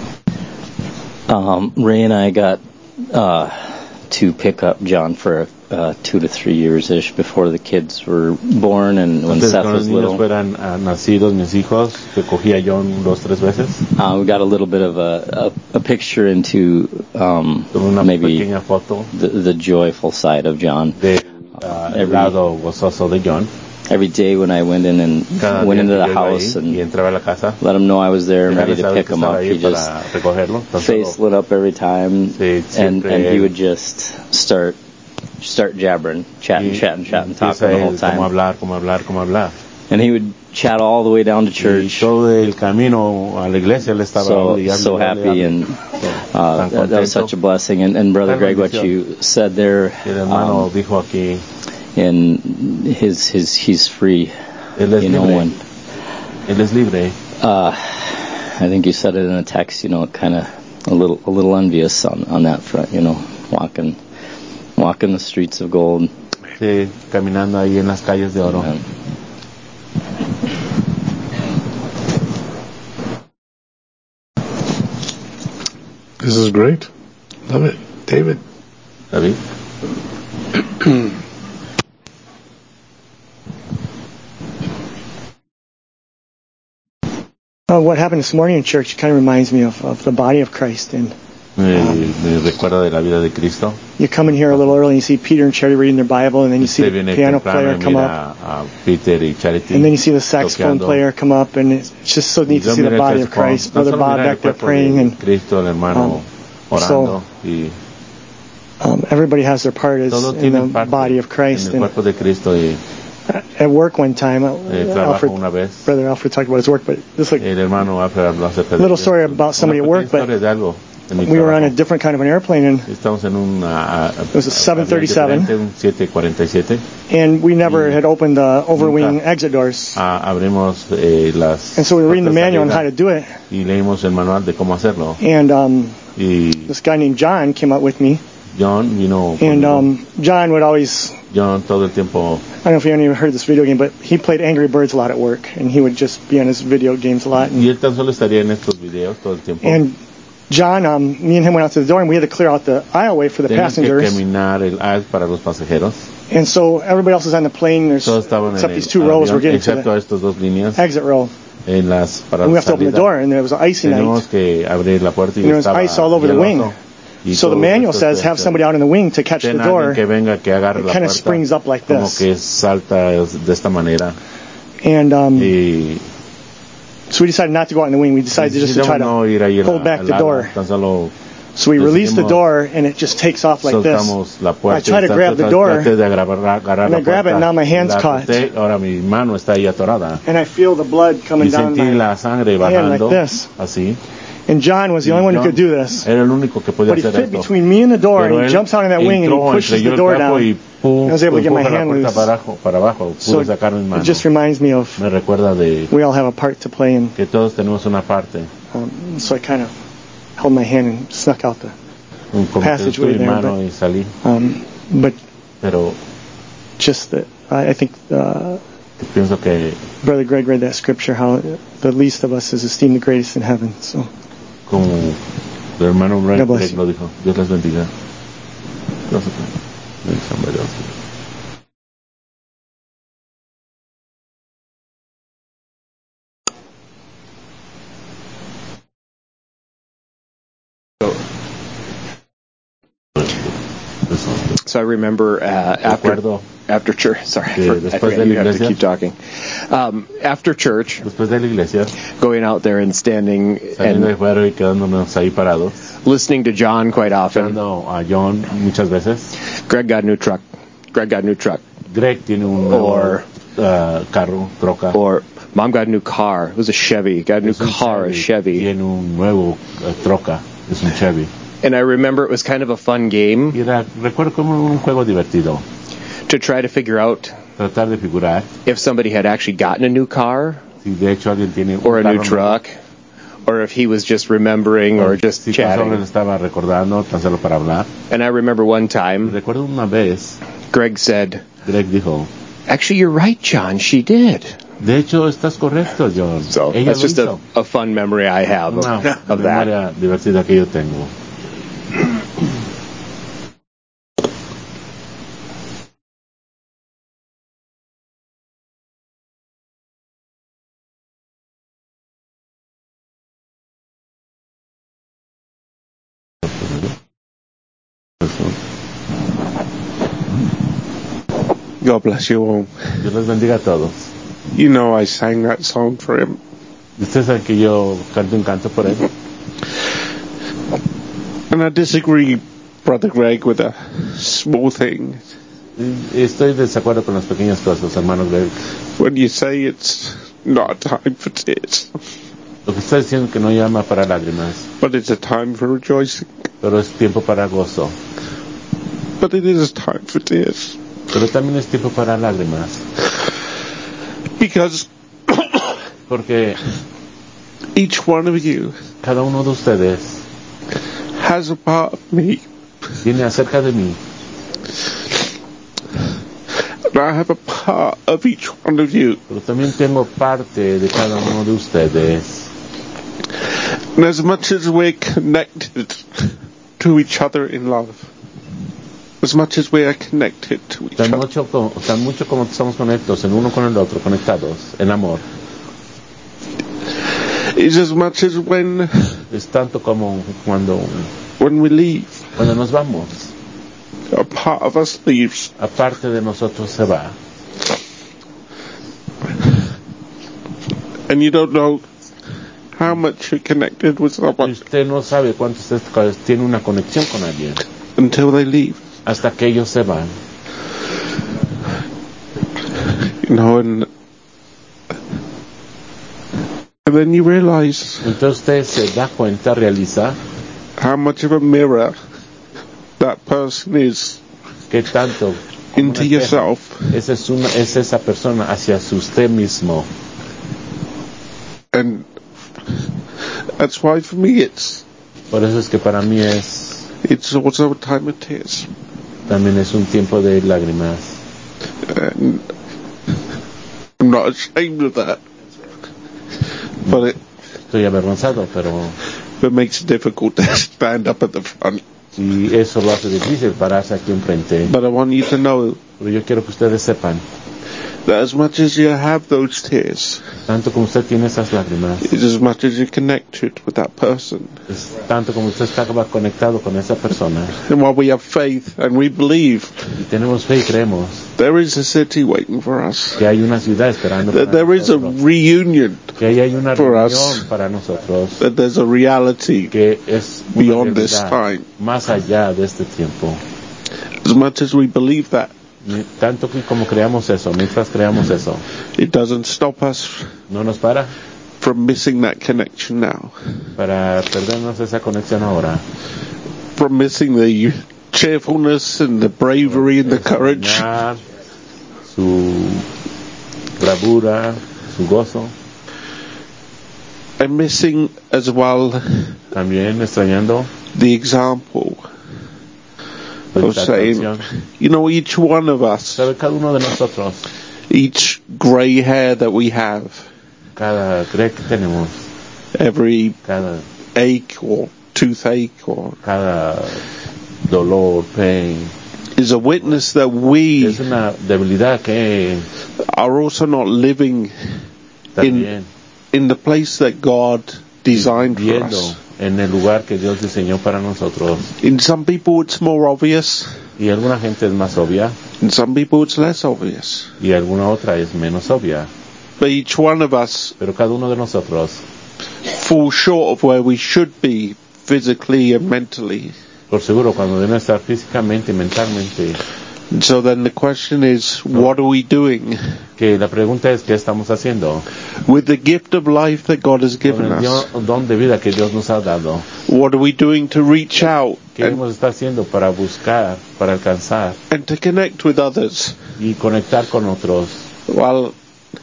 Ray and I got to pick up John for 2 to 3 years-ish before the kids were born and when Seth was little. Fueran nacidos mis hijos, que cogía John 2-3 veces. We got a little bit of a picture into maybe the joyful side of John. El lado gozoso de John. Every day when I went in and went into the house and let him know I was there and ready to pick him up, he just face lit up every time, and he would just start jabbering, chatting, talking the whole time. And he would chat all the way down to church. So happy, and that was such a blessing. And Brother Greg, what you said there, and he's free. Él es libre. I think you said it in a text, kind of a little envious on that front, walking the streets of gold. Sí, caminando ahí en las calles de oro. Amen. This is great. Love it. David. What happened this morning in church kind of reminds me of the body of Christ. And me recuerda de la vida de Cristo. You come in here a little early and you see Peter and Charity reading their Bible, and then you see the piano player come up. Peter y Charity and then you see the saxophone player come up, and it's just so neat to see the body of Christ. Brother Bob back there praying, and so everybody has their part in the body of Christ. And at work one time, Brother Alfred talked about his work, but this like a little story about somebody at work, but we were on a different kind of an airplane, and it was a 737, and we never had opened the overwing exit doors, and so we were reading the manual on how to do it, and this guy named John came up with me. And John would always... todo el tiempo... I don't know if you ever heard this video game, but he played Angry Birds a lot at work, and he would just be on his video games a lot. Y él tan solo estaría en estos videos todo el tiempo. And John, me and him went out to the door, and we had to clear out the aisleway for the passengers. Que caminar el aisle para los pasajeros. And so everybody else is on the plane, except these two rows, we're getting to the exit row. And we have to open the door, and there was an icy night. Que abrir la puerta y there was ice all over the wing. So the manual says have somebody out in the wing to catch the door. It kind of springs up like this. And so we decided not to go out in the wing. We decided just to try to hold back the door. So we release the door, and it just takes off like this. I try to grab the door, and I grab it, and now my hand's caught. And I feel the blood coming down my hand like this. And John was the only one who could do this. But he fit between me and the door, and he jumps out in that wing, and he pushes the door down. I was able to get my hand loose. So it just reminds me of we all have a part to play in. So I kind of held my hand and snuck out the passageway there. But just that, I think Brother Greg read that scripture, how the least of us is esteemed the greatest in heaven. So. Como el hermano Greg lo dijo. Dios les bendiga. So I remember after church. Sorry, you have to keep talking. After church, going out there and standing and listening to John quite often. Greg got a new truck. Greg tiene un nuevo carro, troca. Or Mom got a new car. It was a Chevy. Got a new car, a Chevy. Tiene un nuevo troca. Es un Chevy. And I remember it was kind of a fun game. Recuerdo como un juego divertido. To try to figure out if somebody had actually gotten a new car or a new truck, or if he was just remembering or just chatting. And I remember one time Greg said, actually, you're right, John, she did. De hecho, estás correcto, John. So that's just a fun memory I have of that. Divertida que yo tengo. God bless you all. Dios les bendiga a todos. You know I sang that song for him. Ustedes saben que yo canto un canto por él. And I disagree, Brother Greg, with a small thing. Estoy de desacuerdo con las pequeñas cosas, hermano Greg. When you say it's not a time for tears. Lo que está diciendo que no llama para lágrimas. But it's a time for rejoicing. Pero es tiempo para gozo. But it is a time for tears. Pero también es tiempo para lágrimas. Because porque each one of you, cada uno de ustedes, has a part of me. Tiene acerca de mí. And I have a part of each one of you. Pero también tengo parte de cada uno de ustedes. And as much as we're connected to each other in love, as much as we are connected to each other, tan mucho como estamos conectados en uno con el otro, conectados en amor, is as much as when es tanto como when we leave, cuando nos vamos, a part of us leaves. Aparte de nosotros se va. And you don't know how much you're connected with someone. Usted no sabe cuánto usted tiene una conexión con alguien. Until they leave. Hasta que ellos se van. You know, and then you realize. Entonces usted se da cuenta, realiza. How much of a mirror that person is. Que tanto. Into yourself. Es esa persona hacia usted mismo. And that's why for me it's. Por eso es que para mí es. It's also a time of tears. También es un tiempo de lágrimas. And I'm not ashamed of that. But estoy avergonzado, pero. It makes it difficult to stand up at the front. Y eso lo hace difícil pararse aquí enfrente. But I want you to know. Pero yo quiero que ustedes sepan. That as much as you have those tears, tanto como usted tiene esas lágrimas, it's as much as you're connected with that person. Es tanto como usted está conectado con esa persona. And while we have faith and we believe, y tenemos fe y creemos, there is a city waiting for us. Que hay una ciudad esperando that there is a reunion que hay una for reunión us. Para nosotros. That there's a reality que es beyond this time. Más allá de este tiempo. As much as we believe that. Tanto como creamos eso, mientras creamos eso, it doesn't stop us. No nos para. From missing that connection now. Para perdernos esa conexión ahora. From missing the cheerfulness and the bravery and the courage. Su bravura, su gozo. And missing as well. También extrañando. The example. Of saying, you know, each one of us, cada uno de nosotros, each gray hair that we have, cada gray que tenemos, every cada ache or toothache or cada dolor, pain, is a witness that we es una debilidad que are also not living in the place that God designed for us. En el lugar que Dios diseñó para nosotros. In some people it's more obvious. Y alguna gente es más obvia. In some people it's less obvious. Y alguna otra es menos obvia. But each one of us, pero cada uno de nosotros, fall short of where we should be physically and mentally. Por seguro cuando deben estar físicamente y mentalmente. So then the question is, what are we doing? Que la pregunta es, ¿qué estamos haciendo? With the gift of life that God has given us. Don de vida que Dios nos ha dado. What are we doing to reach out? ¿Qué hemos estado haciendo para buscar, para alcanzar? And to connect with others. Y conectar con otros. Well,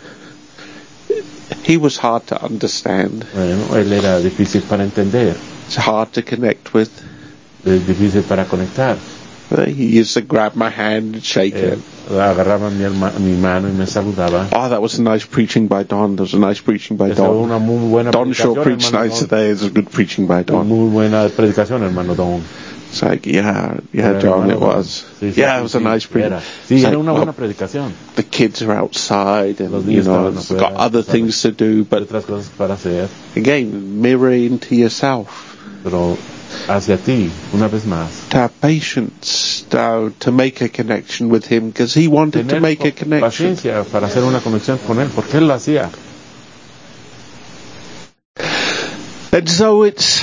he was hard to understand. Bueno, él era difícil para entender. It's hard to connect with. Es difícil para conectar. He used to grab my hand and shake it. Agarraba mi mano y me saludaba. Oh, that was a nice preaching by Don. There was a nice preaching by Don. Una muy buena Don sure preached nice today. It was a good preaching by Don. Muy buena predicación, hermano Don. It's like, yeah, John, it was. Yeah, it was a nice preaching. Sí, era una buena predicación. The kids are outside and, you know, they've got other things to do, but otras cosas para hacer. Again, mirror into yourself. Pero hacia ti una vez más. To have patience to make a connection with him, because he wanted to make a connection. Paciencia para hacer una conexión con él, porque él lo hacía. And so it's,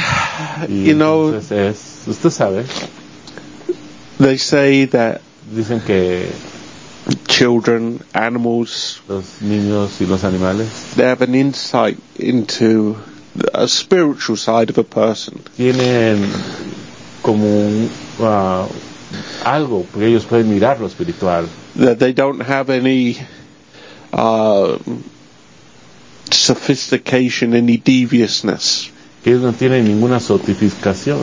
usted sabe. They say that dicen que children, animals, los niños y los animales, they have an insight into a spiritual side of a person. Tienen como algo, porque ellos pueden mirar lo espiritual. That they don't have any sophistication, any deviousness. Ellos no tienen ninguna sofisticación.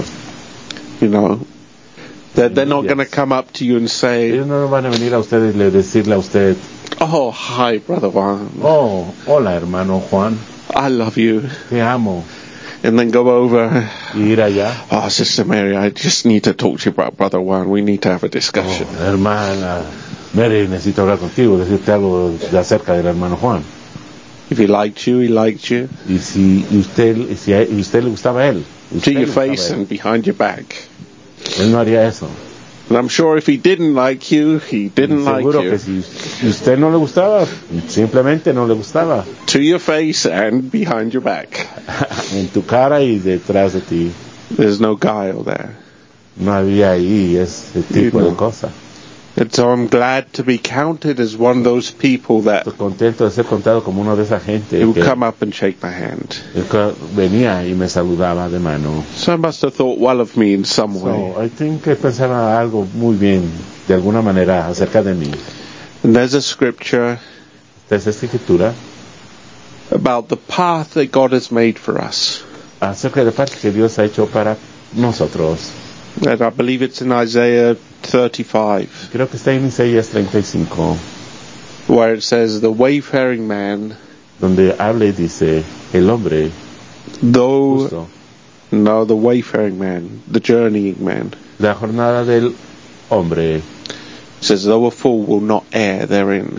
That they're not going to come up to you and say, ellos no van a venir a usted y decirle a usted, oh, hi, Brother Juan. Oh, hola, hermano Juan. I love you. Te amo. And then go over. Y ir allá. Oh, Sister Mary, I just need to talk to you about Brother Juan. We need to have a discussion. Oh, hermana Mary, necesito hablar contigo, decirte algo acerca del hermano Juan. If he liked you, he liked you. Y si usted le gustaba a él. To your face and behind your back. Él no haría eso. And I'm sure if he didn't like you, he didn't like you. Seguro que si usted no le gustaba, simplemente no le gustaba. To your face and behind your back. En tu cara y detrás de ti. There's no guile there. No había ahí ese tipo de cosa. And so I'm glad to be counted as one of those people that Estoy contento de ser contado como uno de esa gente who come up and shake my hand. Venía y me saludaba de mano. So I must have thought well of me in some way. So I think que pensaba algo muy bien, de alguna manera, acerca de mí. And there's a scripture Desde esta escritura about the path that God has made for us. Acerca de la parte que Dios ha hecho para nosotros. And I believe it's in Isaiah 35. Creo que está en Isaías 35. Where it says, the wayfaring man. Donde habla y dice, el hombre. Though. No, the wayfaring man. The journeying man. La jornada del hombre. It says, though a fool will not err therein.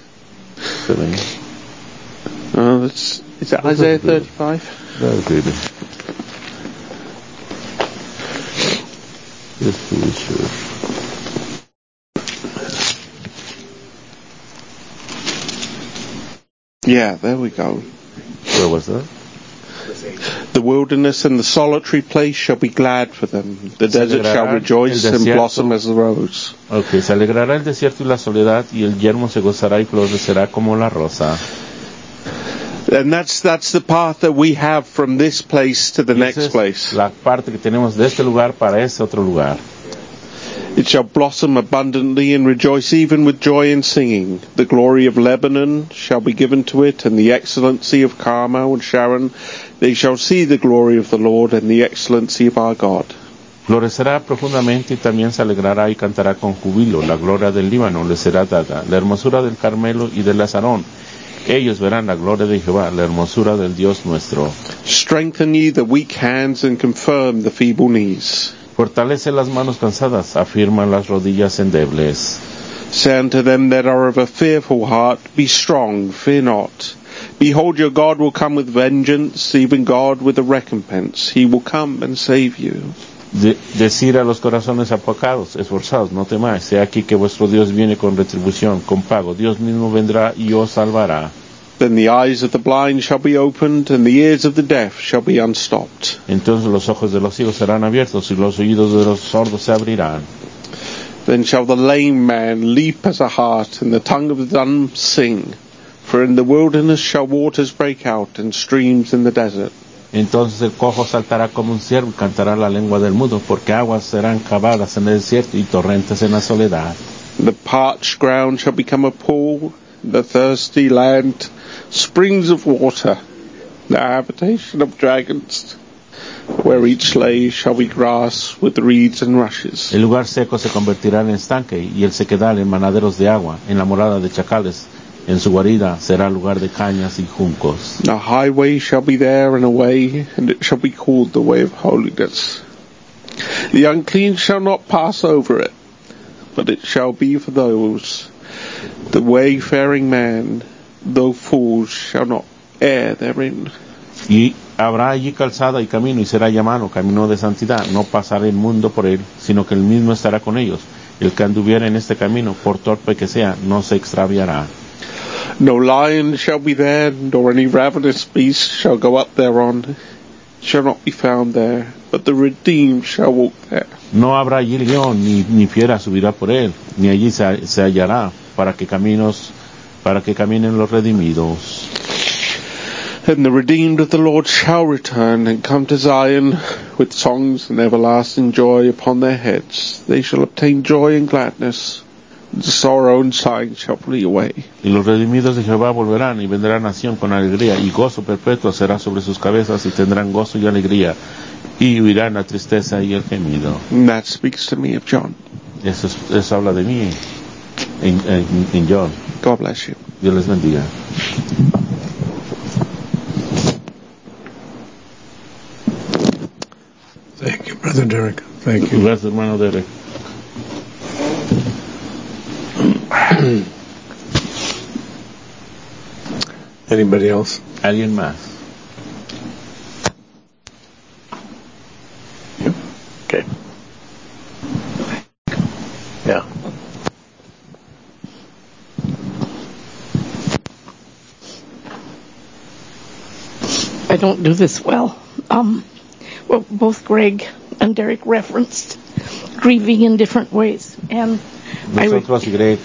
Is that Isaiah 35? That's good. Just to be sure. Yeah, there we go. Where was that? The wilderness and the solitary place shall be glad for them. The desert shall rejoice and blossom as the rose. Okay, se alegrará el desierto y la soledad, y el yermo se gozará y florecerá como la rosa. And that's the path that we have from this place to the next place. La parte que tenemos de este lugar para ese otro lugar. It shall blossom abundantly and rejoice even with joy and singing. The glory of Lebanon shall be given to it, and the excellency of Carmel and Sharon. They shall see the glory of the Lord and the excellency of our God. Florecerá profundamente y también se alegrará y cantará con júbilo. La gloria del Líbano le será dada, la hermosura del Carmelo y del Azarón. Ellos verán la gloria de Jehová, la hermosura del Dios nuestro. Strengthen ye the weak hands and confirm the feeble knees. Fortalece las manos cansadas, afirma las rodillas endebles. Say unto them that are of a fearful heart, be strong, fear not. Behold, your God will come with vengeance, even God with a recompense. He will come and save you. Decir a los corazones apocados, esforzados, no temáis, he aquí que vuestro Dios viene con retribución, con pago. Dios mismo vendrá y os salvará. Then the eyes of the blind shall be opened, and the ears of the deaf shall be unstopped. Entonces los ojos de los ciegos serán abiertos y los oídos de los sordos se abrirán. Then shall the lame man leap as a hart, and the tongue of the dumb sing. For in the wilderness shall waters break out, and streams in the desert. Entonces el cojo saltará como un ciervo y cantará la lengua del mudo, porque aguas serán cavadas en el desierto y torrentes en la soledad. The parched ground shall become a pool, the thirsty land springs of water, the habitation of dragons, where each slave shall be grass with reeds and rushes. El lugar seco se convertirá en estanque y el sequedal en manaderos de agua, en la morada de chacales. En su guarida será lugar de cañas y juncos. A highway shall be there and a way, and it shall be called the way of holiness. The unclean shall not pass over it, but it shall be for those. The wayfaring man, though fools, shall not err therein. Y habrá allí calzada y camino, y será llamado camino de santidad. No pasará el mundo por él, sino que él mismo estará con ellos. El que anduviera en este camino, por torpe que sea, no se extraviará. No lion shall be there, nor any ravenous beast shall go up thereon, shall not be found there, but the redeemed shall walk there. No habrá allí león, ni fiera subirá por él, ni allí se hallará, para que caminen los redimidos. And the redeemed of the Lord shall return and come to Zion with songs and everlasting joy upon their heads. They shall obtain joy and gladness. The sorrow and sighing shall flee away. Y los redimidos de Jehová volverán y vendrá nación con alegría, y gozo perpetuo será sobre sus cabezas, y tendrán gozo y alegría, y huirán la tristeza y el gemido. And that speaks to me of John. Eso habla de mí en John. God bless you. Dios les bendiga. Thank you, Brother Derek. Thank you. Gracias, hermano Derek. Anybody else? ¿Alguien más? Yep. Okay. Yeah. I don't do this well. Well, both Greg and Derek referenced grieving in different ways, and nosotros y Greg,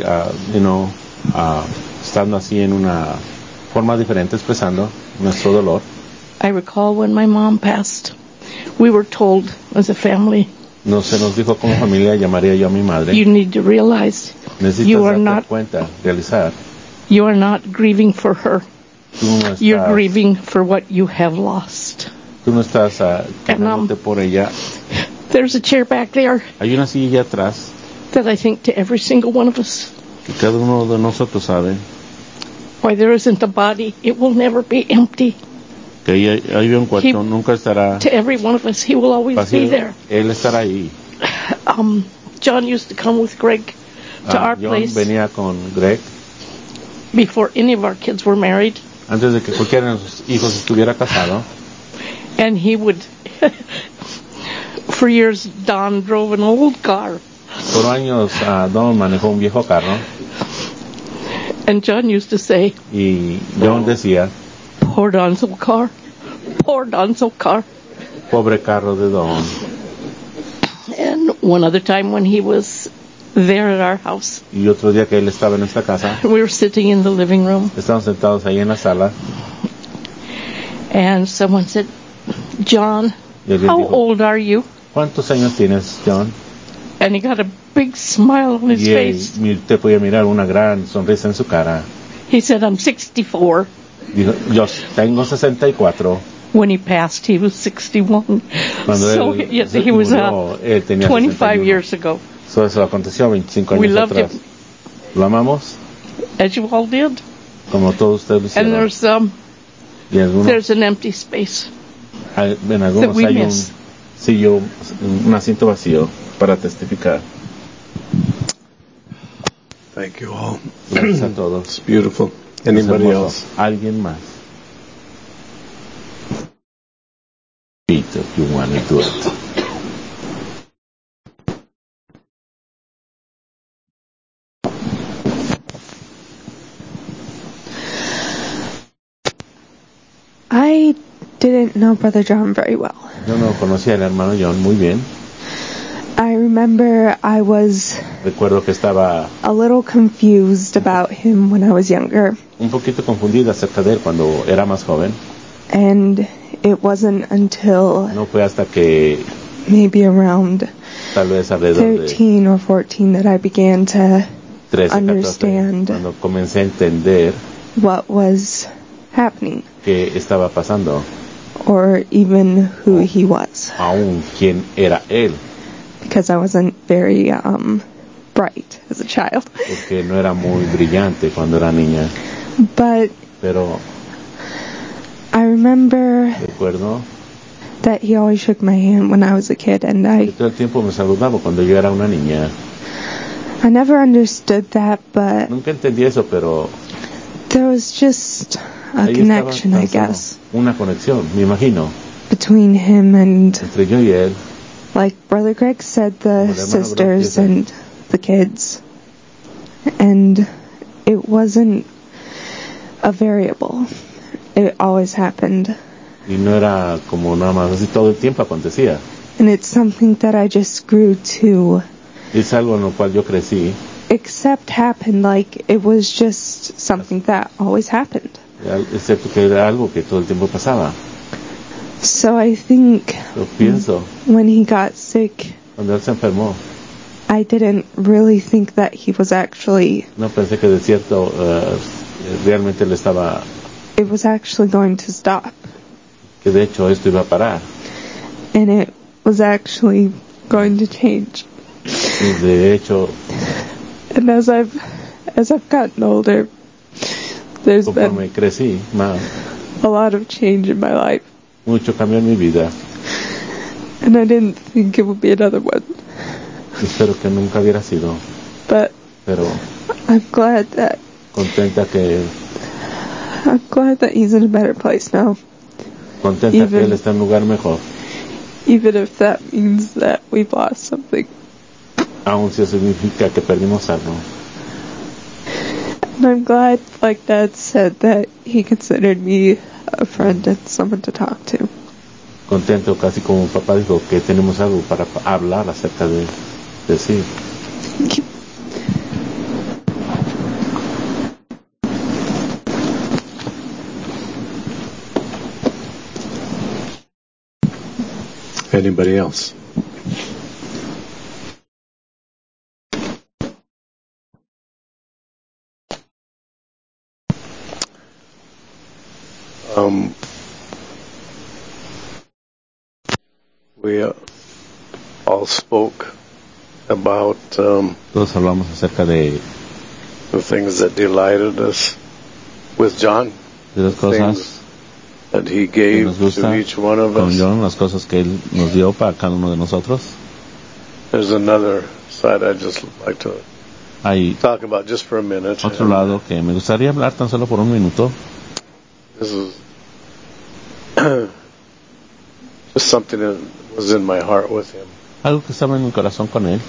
estando así en una forma diferente, expresando nuestro dolor. I recall when my mom passed, we were told as a family. No se nos dijo como familia, llamaría yo a mi madre. You need to realize you are not realizar. You are not grieving for her. You're grieving for what you have lost. Tú no estás quejándote por ella. There's a chair back there. Hay una silla atrás. That I think to every single one of us. Que cada uno de nosotros sabe. Why there isn't a body, it will never be empty. Que hay un cuarto, nunca estará. To every one of us, he will always vacío. Be there. Él estará ahí. John used to come with Greg to our John place. Venía con Greg. Before any of our kids were married. Antes de que cualquiera de sus hijos estuviera casado. And he would, for years, Don drove an old car. Por años, Don manejó un viejo carro. And John used to say, y John decía, poor Don's old car, poor Don's old car. Pobre carro de Don. And one other time when he was there at our house. Y otro día que él estaba en nuestra casa. We were sitting in the living room. Estábamos sentados ahí en la sala. And someone said, John, how old are you? ¿Cuántos años tienes, John? And he got a big smile on his face. Y te podía mirar una gran sonrisa en su cara. He said, I'm 64. Dijo, yo tengo 64. When he passed, he was 61. Cuando so he was murió, él tenía 25 61. years ago. So eso aconteció 25 años We loved atrás. Him. Lo amamos. As you all did. Como todos ustedes lo hicieron. And there's an empty space. En algunos hay un asiento vacío para testificar. Thank you all. Gracias a todos. It's beautiful. Anybody else? ¿Alguien más? Peter, if you want to do it. I didn't know Brother John very well. Yo no conocía al hermano John muy bien. I remember I was Recuerdo que estaba a little confused about him when I was younger. Un poquito confundida acerca de él cuando era más joven. And it wasn't until no fue hasta que maybe around tal vez alrededor 13 or 14 that I began to 13, understand 14, cuando comencé a entender what was happening. ¿Qué estaba pasando? Or even who he was. Aún quién era él. Because I wasn't very bright as a child. Porque no era muy brillante cuando era niña. Pero I remember recuerdo that he always shook my hand when I was a kid, and todo el tiempo me saludaba cuando yo era una niña. I never understood that, but nunca entendí eso, pero There was just a connection, I guess. Una conexión, me imagino. Between him and, entre yo y él. Like Brother Greg said, the sisters and the kids. And it wasn't a variable. It always happened. Y no era como nada más así, todo el tiempo acontecía. And it's something that I just grew to. Es algo en lo cual yo crecí. Except happened, like it was just something that always happened. Excepto que era algo que todo el tiempo pasaba. So I think when he got sick, cuando él se enfermó, I didn't really think that he was actually. No pensé que de cierto realmente le estaba. It was actually going to stop. Que de hecho esto iba a parar. And it was actually going to change. Y de hecho. And as I've gotten older, there's been crecí más, a lot of change in my life. Mucho cambio en mi vida. And I didn't think it would be another one. Espero que nunca hubiera sido. Pero I'm glad that. Contenta que. I'm glad that he's in a better place now. Contenta que él está en un lugar mejor. Even if that means that we've lost something. Aun si significa que perdimos algo. And I'm glad, like Dad said, that he considered me a friend and someone to talk to. Contento, casi como papá dijo, que tenemos algo para hablar acerca de sí. Thank you. Anybody else? We all spoke about todos hablamos acerca de the things that delighted us with John, de las cosas that he gave to each one of us. John, las cosas que él nos dio para cada uno de nosotros. There's another side I'd just like to talk about just for a minute. Otro lado que me gustaría hablar tan solo por un minuto. This is just something that was in my heart with him. Algo que estaba en mi corazón con él.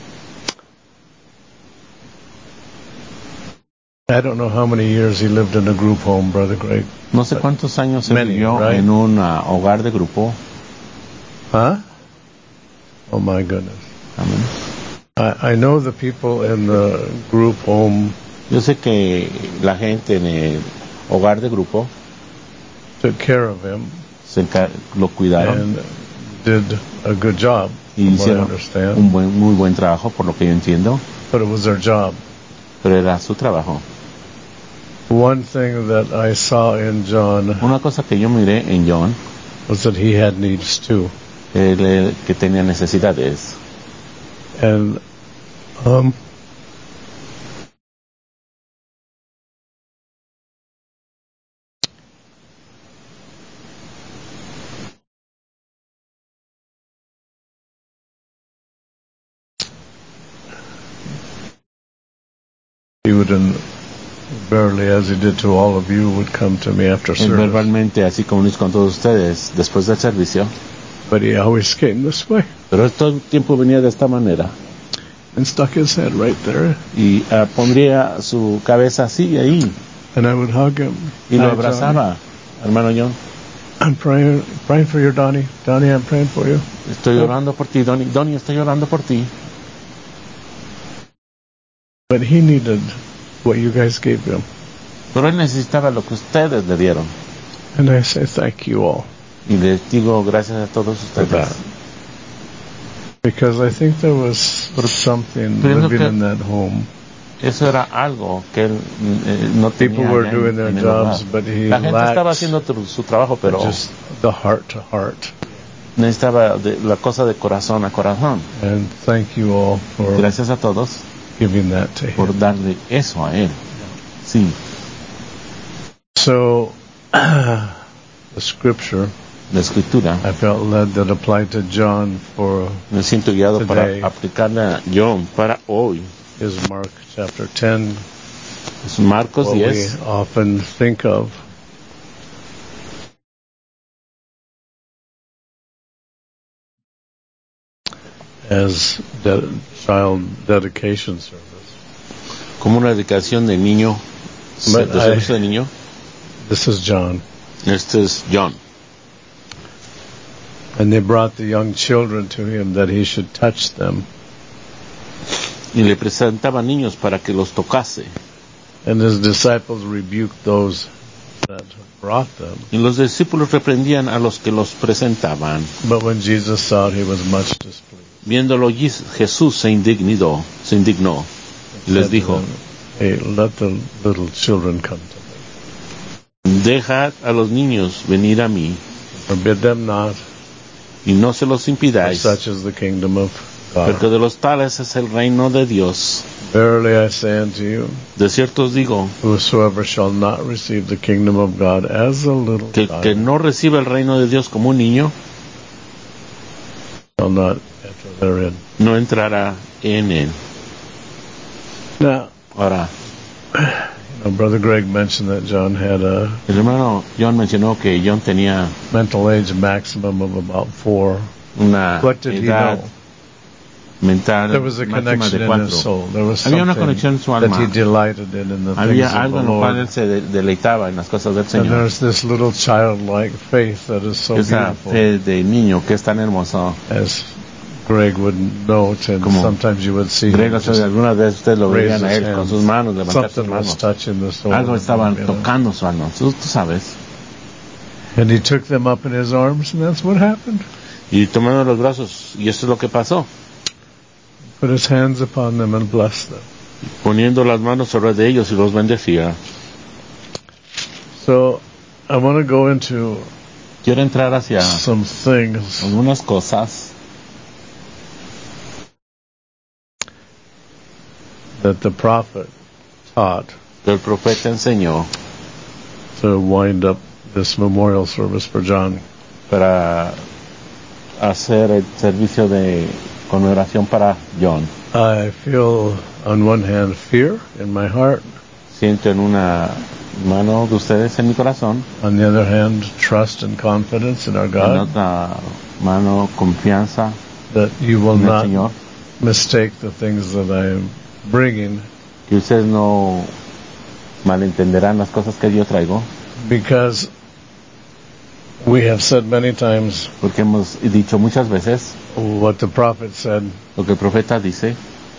I don't know how many years he lived in a group home, Brother Greg. No sé cuántos años vivió en un hogar de grupo. Huh? Oh my goodness. Amen. I know the people in the group home. Yo sé que la gente en el hogar de grupo took care of him. Lo cuidaron. And did a good job. Y hicieron muy buen trabajo, por lo que yo entiendo. But it was their job. Pero era su trabajo. One thing that I saw in John. Una cosa que yo miré en John. Was that he had needs too. Que tenía necesidades. And he would, verbally, as he did to all of you, would come to me after service. Verbalmente, así como lo hizo con todos ustedes después del servicio. But he always came this way. Pero todo el tiempo venía de esta manera. And stuck his head right there. Y pondría su cabeza así ahí. And I would hug him. Y lo abrazaba, hermano John. I'm praying for you, Donnie. Donnie, I'm praying for you. Estoy orando por ti, Donnie. Donnie, estoy orando por ti. But he needed what you guys gave him. Pero él necesitaba lo que ustedes le dieron. And I say thank you all. Y les digo gracias a todos ustedes. Because I think there was something living in that home. Eso era algo que él no tenía. People were doing their jobs, but he la gente estaba haciendo su trabajo, pero just the heart to heart. Necesitaba la cosa de corazón a corazón. And thank you all for gracias a todos giving that to him. Por darle eso a él. Sí. So the scripture. La escritura. I felt led that applied to John for me siento guiado today. Para aplicarle a John para hoy. Is Mark chapter 10 Marcos what 10. we often think of. As child dedication service. Como una dedicación de niño, de servicio de niño. This is John. Este es John. And they brought the young children to him that he should touch them. Y le presentaban niños para que los tocase. And his disciples rebuked those that brought them. Y los discípulos reprendían a los que los presentaban. But when Jesus saw it, he was much displeased. Viéndolo, Jesús se indignó y les dijo, hey, let the little children come to me. Dejad a los niños venir a mí. Forbid them not. Y no se los impidáis. For such is the kingdom of God. Porque de los tales es el reino de Dios. Verily I say unto you, de cierto os digo, whosoever shall not receive the kingdom of God as a little child, que no reciba el reino de Dios como un niño, shall not enter therein. No entrará en él. Now, ahora, Brother Greg mentioned that John had el hermano John mencionó que John tenía mental age maximum of about 4. Una what did edad he know? Mental there was a connection in his soul. There was había una conexión en su alma. That he delighted in the había things algo of the en lo cual Lord. él se deleitaba en las cosas del Señor. And there's this little childlike faith that is so esa beautiful. Fe de niño que es tan hermoso. As Greg would note, and como sometimes you would see Greg, alguna vez ustedes lo veían a él con sus manos, levantar sus manos. Algo estaban tocando su alma. Tú sabes. And he took them up in his arms, and that's what happened. Y tomando los brazos, y eso es lo que pasó. Put his hands upon them and blessed them. Poniendo las manos sobre de ellos y los bendecía. So, I want to go into quiero entrar hacia some things. Algunas cosas that the prophet taught. Que el profeta enseñó. To wind up this memorial service for John. Para hacer el servicio de conmemoración para John. I feel on one hand fear in my heart. Siento en una mano de ustedes en mi corazón. On the other hand, trust and confidence in our God. En otra mano, confianza that you will en el not Señor. Mistake the things that I am bringing. Que ustedes no malentenderán las cosas que yo traigo. Because we have said many times. Porque hemos dicho muchas veces. What the prophet said. Lo que el profeta dice.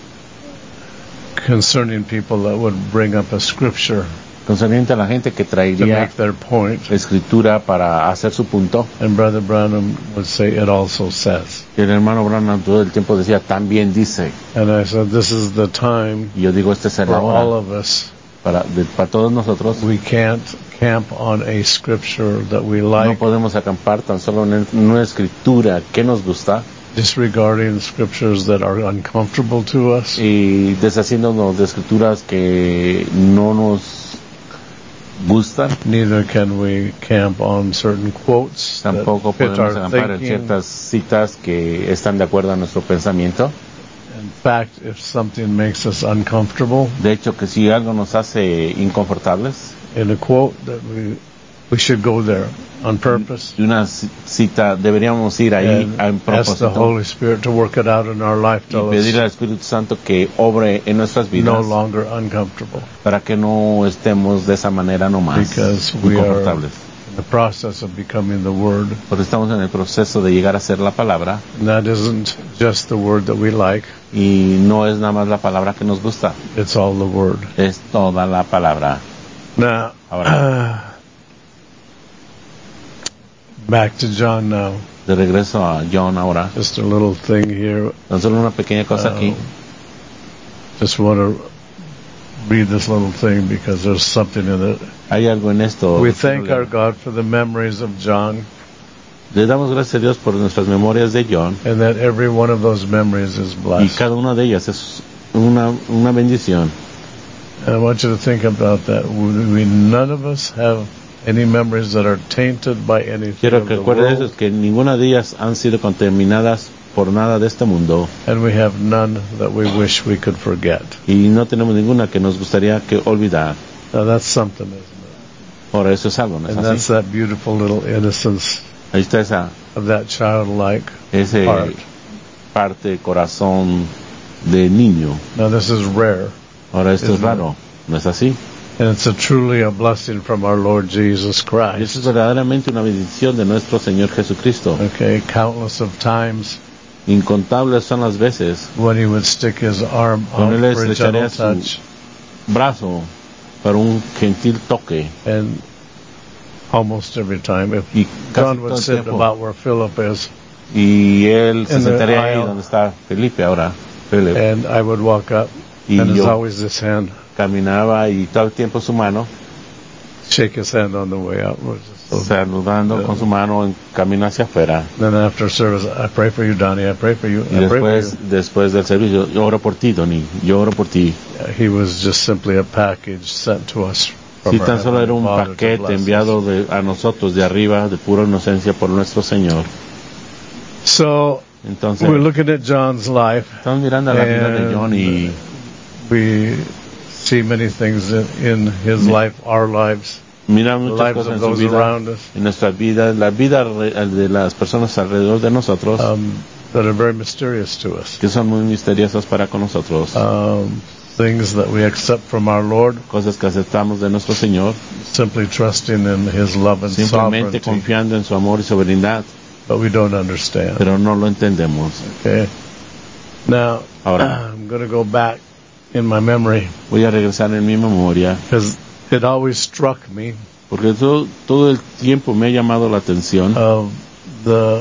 Concerning people that would bring up a scripture. Concerniente a la gente que traería escritura para hacer su punto. And Brother Branham would say it also says. Y el hermano Branham todo el tiempo decía también dice. And I said this is the time. Y yo digo este es el for hora all of us. Para todos nosotros. We can't camp on a scripture that we like. No podemos acampar tan solo en una escritura que nos gusta. Disregarding scriptures that are uncomfortable to us. Y deshaciéndonos de escrituras que no nos gustan. Neither can we camp on certain quotes. Tampoco podemos acampar en ciertas citas que están de acuerdo a nuestro pensamiento. In fact, if something makes us uncomfortable, de hecho que si algo nos hace inconfortables, in a quote that we should go there on purpose. Una cita deberíamos ir ahí en propósito. Ask the Holy Spirit to work it out in our life. Y pedir al Espíritu Santo que obre en nuestras vidas. No longer uncomfortable. Para que no estemos de esa manera nomás inconfortables. The process of becoming the Word. Porque estamos en el proceso de llegar a ser la palabra. And that isn't just the word that we like. Y no es nada más la palabra que nos gusta. It's all the Word. Es toda la palabra. Now, back to John now. De regreso a John ahora. Just a little thing here. Tan solo una pequeña cosa aquí. Just want to read this little thing because there's something in it. Hay algo en esto. We thank our God for the memories of John. Le damos gracias a Dios por nuestras memorias de John. And that every one of those memories is blessed. Y cada una de ellas es una bendición. And I want you to think about that. None of us have any memories that are tainted by anything. Quiero que recuerdes que ninguna de ellas han sido contaminadas por nada de este mundo. And we have none that we wish we could forget. Y no tenemos ninguna que nos gustaría que olvidar. Now that's something, isn't it? Ahora eso es algo, ¿no es and así? That's that beautiful little innocence. Ahí está esa. Of that childlike ese heart. Parte corazón de niño. Now this is rare. Ahora esto es raro, ¿no es así? And it's truly a blessing from our Lord Jesus Christ. Y eso es verdaderamente una bendición de nuestro Señor Jesucristo. Okay, countless of times. Incontables son las veces. When he would stick his arm out for a gentle touch. Brazo para un gentil toque. And almost every time, if John would sit about where Philip is. Y él se sentaría ahí donde está Felipe ahora. Philip. And I would walk up, and there's always this hand. Caminaba y todo el tiempo su mano. Shake his hand on the way out. Saludando con su mano en camino hacia afuera. Then after service, I pray for you, Donnie. I pray for you. Y después del servicio, yo oro por ti, Donnie. Yo oro por ti. He was just simply a package sent to us. Si tan solo era un paquete enviado a nosotros de arriba, de pura inocencia por nuestro Señor. So, entonces, we're looking at John's life. Estamos mirando la vida de John y we see many things in his life, our lives. Mira muchas cosas en su vida, en nuestra vida, la vida de las personas alrededor de nosotros, that are very mysterious to us. Que son muy misteriosas para con nosotros. Things that we accept from our Lord, cosas que aceptamos de nuestro Señor, simply trusting in His love and simplemente confiando en su amor y soberanía, but we don't understand. Pero no lo entendemos. Okay. Now, ahora, I'm going to go back in my memory. Voy a regresar en mi memoria. Because it always struck me. Porque todo el tiempo me ha llamado la atención. Of the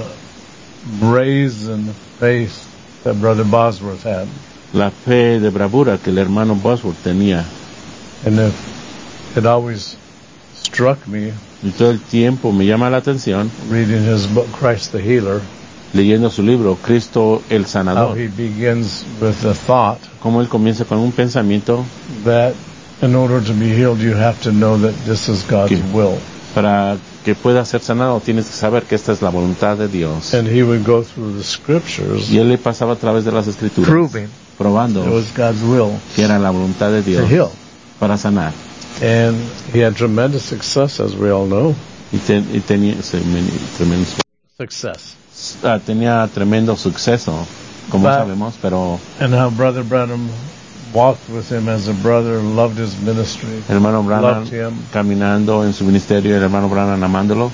brazen faith that Brother Bosworth had. La fe de bravura que el hermano Bosworth tenía. And it always struck me. Y todo el tiempo me llama la atención. Reading his book, Christ the Healer. Leyendo su libro, Cristo el Sanador. How he begins with the thought. Como él comienza con un pensamiento. That in order to be healed, you have to know that this is God's will. Para que pueda ser sanado, tienes que saber que esta es la voluntad de Dios. And he would go through the scriptures. Y él le pasaba a través de las escrituras. Probando it was God's will que era la voluntad de Dios to heal. Para sanar. And he had tremendous success, as we all know. Y tenía tremendo success. Tenía tremendo suceso, como sabemos, pero. And how Brother Branham walked with him as a brother, loved his ministry. El hermano Branham loved him. Caminando en su ministerio, el hermano Branham amándolo.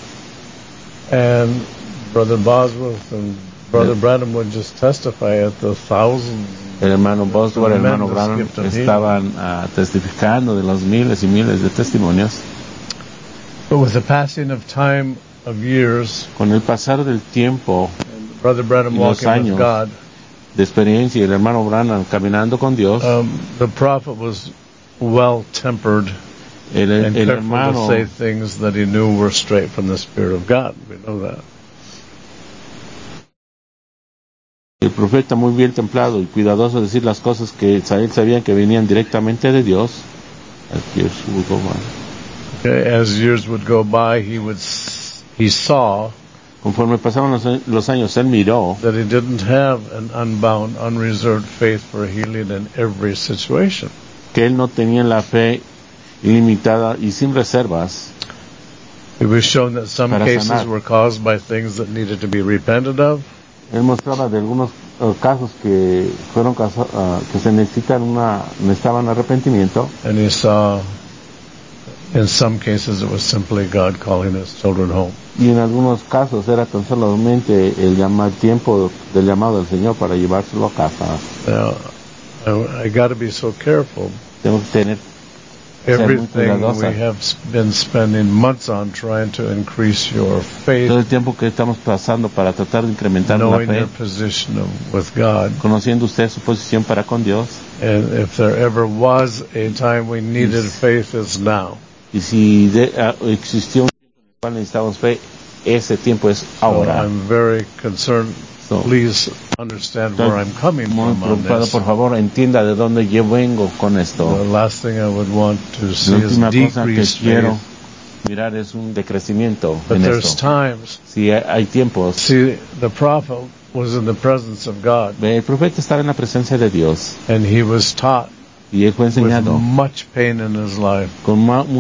And Brother Bosworth and Brother Branham would just testify at the thousands. El hermano Bosworth, el hermano Branham estaban testificando de los miles y miles de testimonios. But with the passing of time, of years, con el pasar del tiempo, Brother Branham walking with God, de experiencia, y el hermano Branham caminando con Dios, the prophet was well tempered and careful to say things that he knew were straight from the Spirit of God. We know that. El profeta muy bien templado y cuidadoso de decir las cosas que él sabía que venían directamente de Dios. As years would go by, he saw, conforme pasaban los años, él miró that he didn't have an unbound, unreserved faith for healing in every situation. Que él no tenía la fe ilimitada y sin reservas. It was shown that some cases were caused by things that needed to be repented of. Él mostraba de algunos casos que fueron que se necesitaban arrepentimiento. And he saw, in some cases, it was simply God calling his children home. Y en algunos casos era tan solamente el tiempo del llamado del Señor para llevárselo a casa. Now, I got to be so careful. Tengo que tener everything we have been spending months on trying to increase your faith. Todo el tiempo que estamos pasando para tratar de incrementar la fe. Knowing your position with God. Conociendo usted su posición para con Dios. And if there ever was a time we needed faith, it's now. Y si existió un tiempo en el cual necesitamos fe, ese tiempo es ahora. So I'm very concerned. Please understand where I'm coming from on this. Por favor, entienda de dónde yo vengo con esto. The last thing I would want to see is decreased faith. Mirar es un decrecimiento But en there's esto. Times. Si hay tiempos. See, the prophet was in the presence of God. El profeta estaba en la presencia de Dios. And he was taught y él fue enseñado with much pain in his life con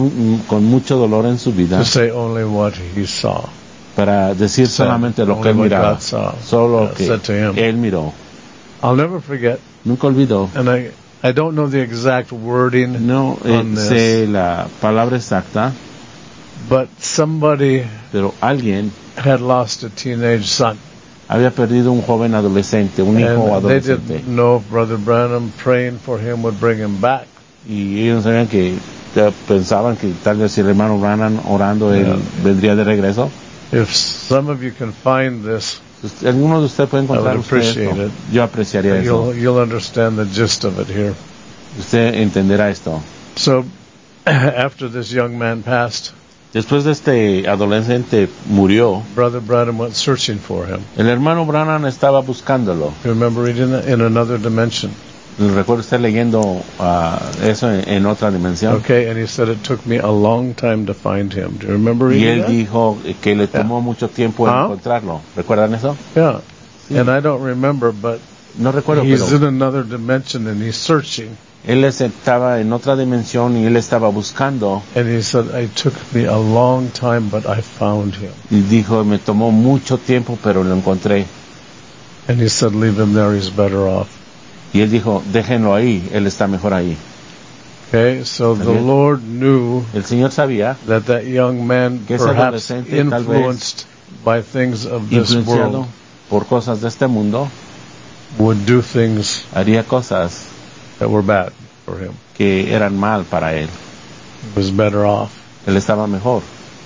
mucho dolor en su vida to say only what he saw. Para decir solamente lo que él miraba, solo lo que él miró. I'll never forget. Nunca olvidó. And I don't know the exact wording no on this, sé la palabra exacta, but somebody pero alguien had lost a teenage son. Había perdido un joven adolescente, un hijo adolescente. They didn't know if Brother Branham praying for him would bring him back. Y ellos sabían que pensaban que tal vez si el hermano Branham orando él vendría de regreso. If some of you can find this, alguno de ustedes puede encontrar esto. Yo apreciaría eso. You'll understand the gist of it here. Usted entenderá esto. So, after this young man passed, después de este adolescente murió, Brother Branham went searching for him. El hermano Branham estaba buscándolo. You remember reading that? In another dimension. Recuerdo estar leyendo eso en otra dimensión. Okay, and he said it took me a long time to find him. Do you remember reading that? Y él dijo que le tomó mucho tiempo encontrarlo. ¿Recuerdan eso? Yeah. Sí. And I don't remember, but no recuerdo, he's in another dimension and he's searching. Él estaba en otra dimensión y él estaba buscando. And he said, it took me a long time, but I found him. Y dijo, me tomó mucho tiempo, pero lo encontré. And he said, leave him there, he's better off. Y él dijo, déjenlo ahí, él está mejor ahí. Okay, so the Lord knew el Señor sabía that young man perhaps influenced by things of this world por cosas de este mundo would do things haría cosas that were bad for him. Que eran mal para él. He was better off. Él estaba mejor.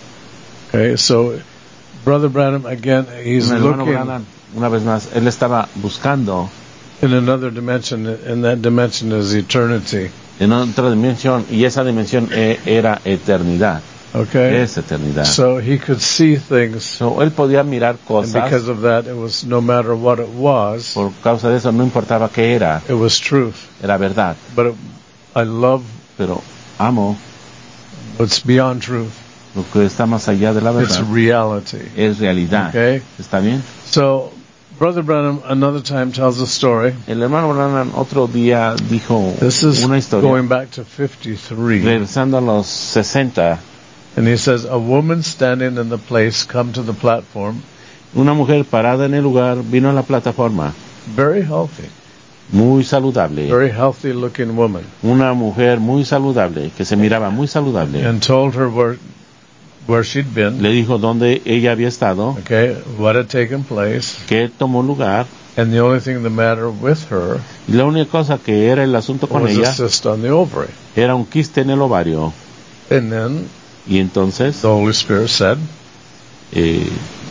Okay, so Brother Branham again, he's looking. Branham, una vez más, él estaba buscando. In another dimension, and that dimension is eternity. En otra dimensión, y esa dimensión era eternidad. Okay. Es eternidad. So he could see things. So él podía mirar cosas. And because of that, it was no matter what it was. Por causa de eso, no importaba qué era. It was truth. Era verdad. But I love. Pero amo. What's beyond truth. Lo que está más allá de la verdad. It's reality. Es realidad. Okay. ¿Está bien? So. Brother Branham another time tells a story. El hermano Branham otro día dijo una historia. Going back to 53. Regresando a los 60. And he says, a woman standing in the place come to the platform. Una mujer parada en el lugar vino a la plataforma. Very healthy. Muy saludable. Very healthy looking woman. Una mujer muy saludable, que se miraba muy saludable. And told her where she'd been. Le dijo dónde ella había estado. Okay, what had taken place. Que tomó lugar. And the only thing the matter with her. Y la única cosa que era el asunto con ella. Was a cyst on the ovary. Era un quiste en el ovario. And then. Y entonces. The Holy Spirit said. The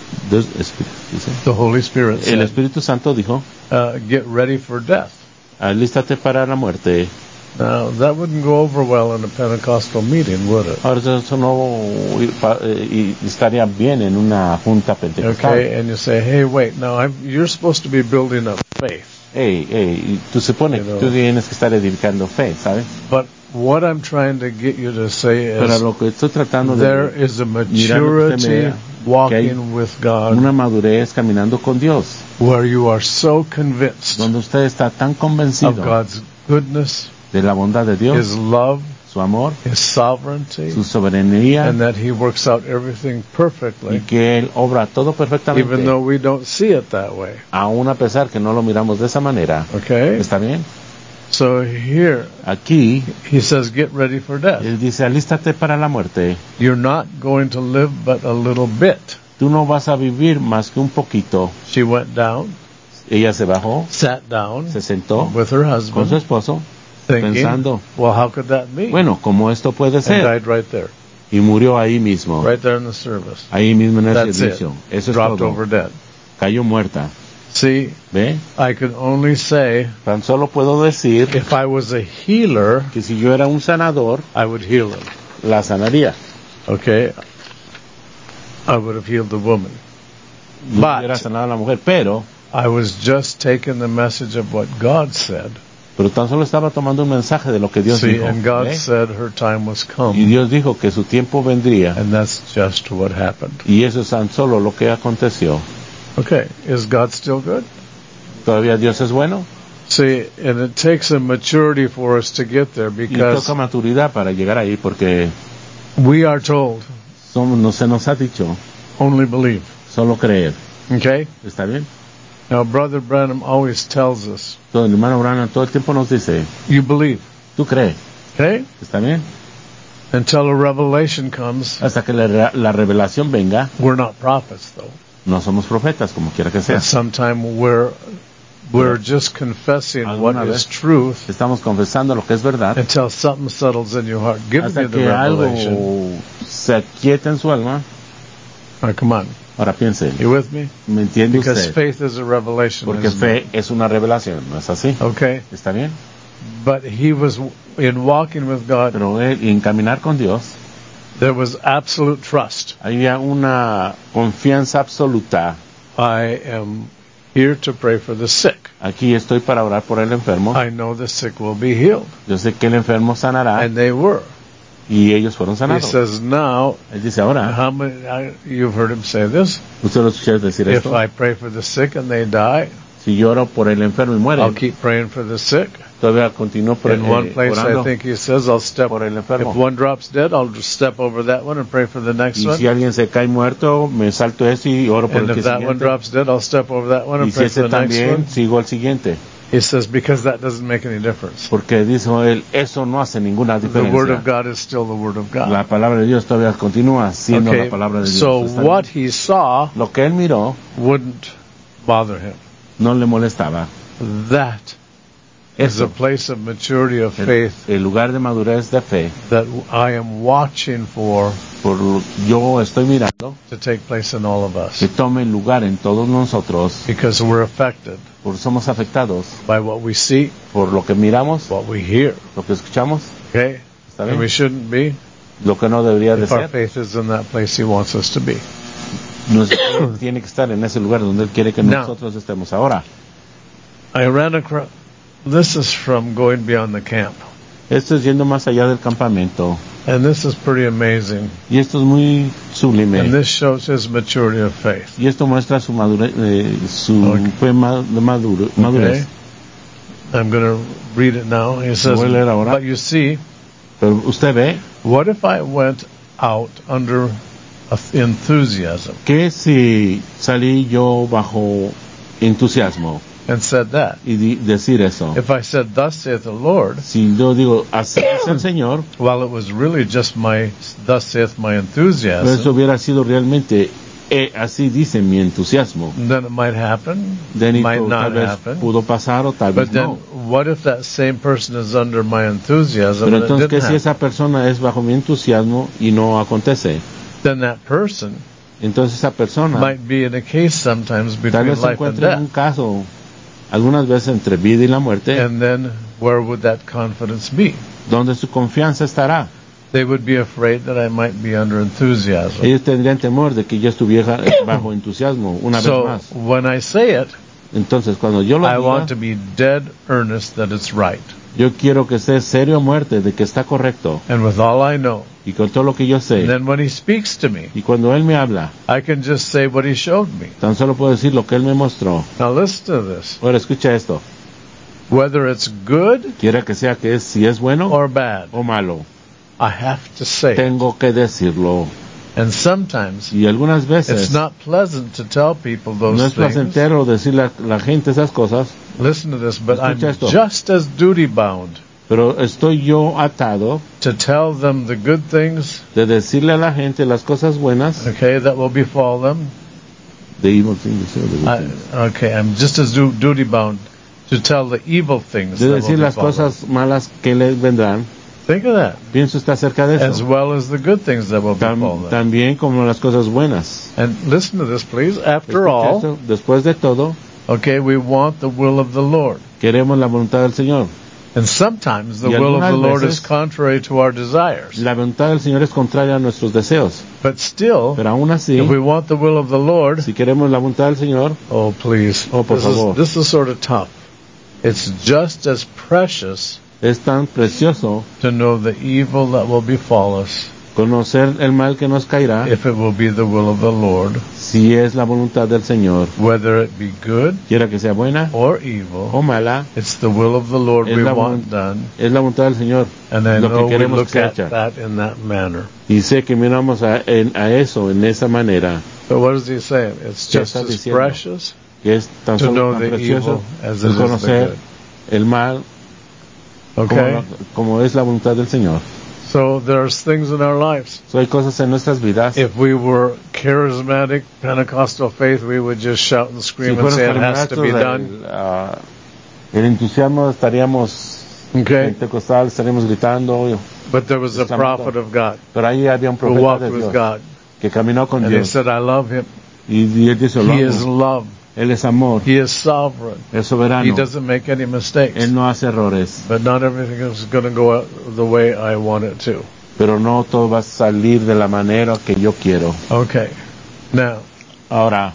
Holy Spirit said. El Espíritu Santo dijo. Get ready for death. Alístate para la muerte. Now, that wouldn't go over well in a Pentecostal meeting, would it? Ahora, eso no estaría bien en una junta pentecostal. Okay, and you say, hey, wait, now you're supposed to be building up faith. Hey, tú supone que tú tienes que estar edificando fe, ¿sabes? But what I'm trying to get you to say is, pero lo que estoy tratando there is a maturity walking with God. Una madurez caminando con Dios. Where you are so convinced. Donde usted está tan convencido. Of God's goodness. De la bondad de Dios, His love, su amor, His sovereignty, su soberanía, and that He works out everything perfectly. Y que él obra todo perfectamente. Even though we don't see it that way. Aún a pesar que no lo miramos de esa manera. Okay. ¿Está bien? So here, aquí, He says, "Get ready for death." Él dice, alístate para la muerte. You're not going to live but a little bit. Tú no vas a vivir más que un poquito. She went down. Ella se bajó. Sat down. Se sentó. With her husband. Con su esposo. Thinking, pensando, well, how could that be? Bueno, ¿cómo esto puede ser? And died right there. Y murió ahí mismo. Right there in the service. Ahí mismo en el That's servicio. It. Eso Dropped es todo. Over dead. Cayó muerta. See, ¿Ve? I could only say, tan solo puedo decir, if I was a healer, que si yo era un sanador, I would heal him. La sanaría. Okay, I would have healed the woman. But hubiera sanado a la mujer, pero I was just taking the message of what God said. Pero tan solo estaba tomando un mensaje de lo que Dios dijo. And God said her time was come. Y Dios dijo que su tiempo vendría. And that's just what happened. Y eso es tan solo lo que aconteció. Okay, is God still good? ¿Todavía Dios es bueno? See, and it takes a maturity for us to get there because toca maturidad para llegar ahí porque we are told no se nos ha dicho only believe. Solo creer. Okay? ¿Está bien? Now, Brother Branham always tells us. El hermano Branham todo el tiempo nos dice. You believe. Tú crees. Okay? ¿Está bien? Until a revelation comes. Hasta que la revelación venga. We're not prophets, though. No somos profetas, como quiera que sea. And sometimes we're just confessing what is truth. Estamos confesando lo que es verdad. Until something settles in your heart. Give me the revelation. Algo se aquieta en su alma. All right, come on. Ahora piense. You with me? ¿Me entiende Because usted? faith is a revelation. Porque fe es una revelación, ¿no es así? Okay. ¿Está bien? But he was in walking with God. Pero en caminar con Dios. There was absolute trust. Había una confianza absoluta. I am here to pray for the sick. Aquí estoy para orar por el enfermo. I know the sick will be healed. Yo sé que el enfermo sanará. And they were. Y ellos fueron sanados. He says now. Él dice ahora. You've heard him say this. Usted lo escuchó decir esto. If I pray for the sick and they die. Si yo oro por el enfermo y muere. I'll keep praying for the sick. Todavía continúo por In one place, orando I think he says, I'll step. Por el enfermo. If one drops dead, I'll just step over that one and pray for the next one. Y si alguien se cae muerto, me salto ese y oro por el que siguiente. And if that one drops dead, I'll step over that one and pray for the next one. Sigo al siguiente. He says, because that doesn't make any difference. Porque dice él, eso no hace ninguna diferencia. The word of God is still the word of God. La palabra de Dios todavía continúa siendo la palabra de Dios. So what he saw, lo que él miró, wouldn't bother him. No le molestaba. That is a place of maturity of faith. El lugar de madurez de fe. That I am watching for. Yo estoy mirando. To take place in all of us. Que tome lugar en todos nosotros. Because we're affected. Porque somos afectados. By what we see. Por lo que miramos. What we hear. Lo que escuchamos. Okay. ¿Está bien? And we shouldn't be. Lo que no debería de ser. Our faith is in that place He wants us to be. Tiene que estar en ese lugar donde Él quiere que nosotros estemos ahora. I ran across. This is from going beyond the camp. Esto es yendo más allá del campamento. And this is pretty amazing. Y esto es muy sublime. And this shows his maturity of faith. Y esto muestra su madurez, fe madurez. Okay. I'm going to read it now. He says, but you see, pero usted ve, what if I went out under enthusiasm? ¿Qué si salí yo bajo entusiasmo? And said that. Y decir eso. If I said, thus saith the Lord. Si yo digo, así es el Señor. Well, it was really just thus saith my enthusiasm. Pero eso hubiera sido realmente, así dice mi entusiasmo. Then it might happen. Then might not happen. Pudo pasar o tal vez no. But then, what if that same person is under my enthusiasm? Pero entonces, ¿qué si esa persona es bajo mi entusiasmo y no acontece? Then that person. Entonces esa persona. Might be in a case sometimes between life and death. Tal vez se encuentre en un caso. Algunas veces entre vida y la muerte. And then where would that confidence be? ¿Dónde su confianza estará? They would be afraid that I might be under enthusiasm. Ellos tendrían temor de que yo estuviera bajo entusiasmo una vez más. So when I say it, entonces cuando yo lo diga, I want to be dead earnest that it's right. Yo quiero que sea serio a muerte de que está correcto. And with all I know. Y con todo lo que yo sé. And then when he speaks to me. Y cuando él me habla. I can just say what he showed me. Tan solo puedo decir lo que él me mostró. Now listen to this. Ahora escucha esto. Whether it's good. Quiera que sea que si es bueno. Or bad. O malo. I have to say. Tengo que decirlo. And sometimes. Y algunas veces. It's not pleasant to tell people those things. No es placentero decirle a la gente esas cosas. Listen to this, but I'm just as duty bound. Pero estoy yo atado to tell them the good things, de decirle a la gente las cosas buenas, okay, that will befall them. The evil things, okay, I'm just as duty bound to tell the evil things. De decir las cosas malas que les vendrán. Think of that. Pienso está acerca de eso. As well as the good things that will befall them. También como las cosas buenas. And listen to this, please. After all, esto, después de todo, okay, we want the will of the Lord. Queremos la voluntad del Señor. And sometimes the will of the Lord is contrary to our desires. La voluntad del Señor es contraria a nuestros deseos. But still, pero aún así, if we want the will of the Lord, si queremos la voluntad del Señor, oh please, por favor. This is sort of tough. It's just as precious es tan precioso to know the evil that will befall us. Conocer el mal que nos caerá. If it will be the will of the Lord. Si es la voluntad del Señor. Whether it be good. Quiera que sea buena. Or evil. O mala. It's the will of the Lord we want done. Es la voluntad del Señor. And I lo know que queremos we look que at sea. that in that manner. Y sé que miramos a eso en esa manera. But what is he saying? It's just as precious que es tan to know tan the precioso evil as it is conocer the good. El mal Okay. como es la voluntad del Señor. So there's things in our lives. So hay cosas en nuestras vidas. If we were charismatic Pentecostal faith, we would just shout and scream and say it has to be done. El entusiasmo estaríamos pentecostal, estaríamos gritando. But there was a prophet of God. Pero ahí había un profeta de Dios que caminó con Dios. And he said, I love him. Y él dice, he is love. Él es amor. He is sovereign. Es soberano. He doesn't make any mistakes. Él no hace errores. But not everything is going to go out the way I want it to. Pero no todo va a salir de la manera que yo quiero. Okay. Now. Ahora.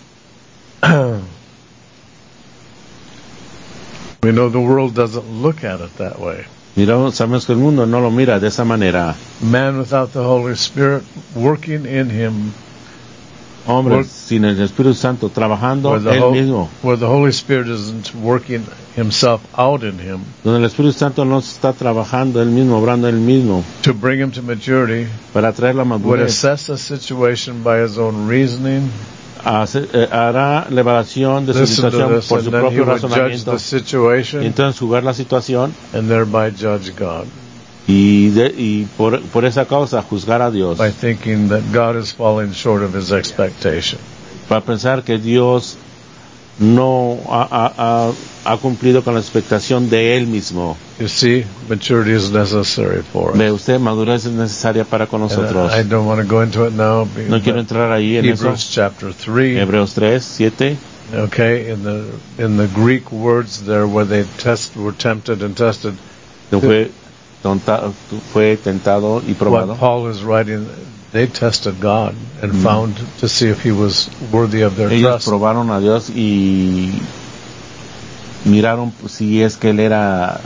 We know the world doesn't look at it that way. Sabemos que el mundo no lo mira de esa manera. Man without the Holy Spirit working in him. Hombre sin el Espíritu Santo trabajando él mismo. Where the Holy Spirit isn't working himself out in him. Donde el Espíritu Santo no está trabajando él mismo, obrando él mismo. To bring him to maturity. Para traer la madurez. Would assess a situation by his own reasoning. Hará la evaluación de su situación por su propio razonamiento. Y entonces jugar la situación. And thereby judge God. Y por esa causa juzgar a Dios. By thinking that God is falling short of his expectation. Para pensar que Dios no ha cumplido con la expectación de él mismo. You see, maturity is necessary for us. Ve usted, madurez es necesaria para con nosotros. I don't want to go into it now. No quiero entrar ahí en eso. Hebrews chapter 3. Hebreos 3:7. Okay, in the Greek words there where they were tempted and tested. Fue tentado y probado. What Paul is writing, they tested God and found to see if he was worthy of their Ellos trust. Probaron a Dios y miraron si es que él era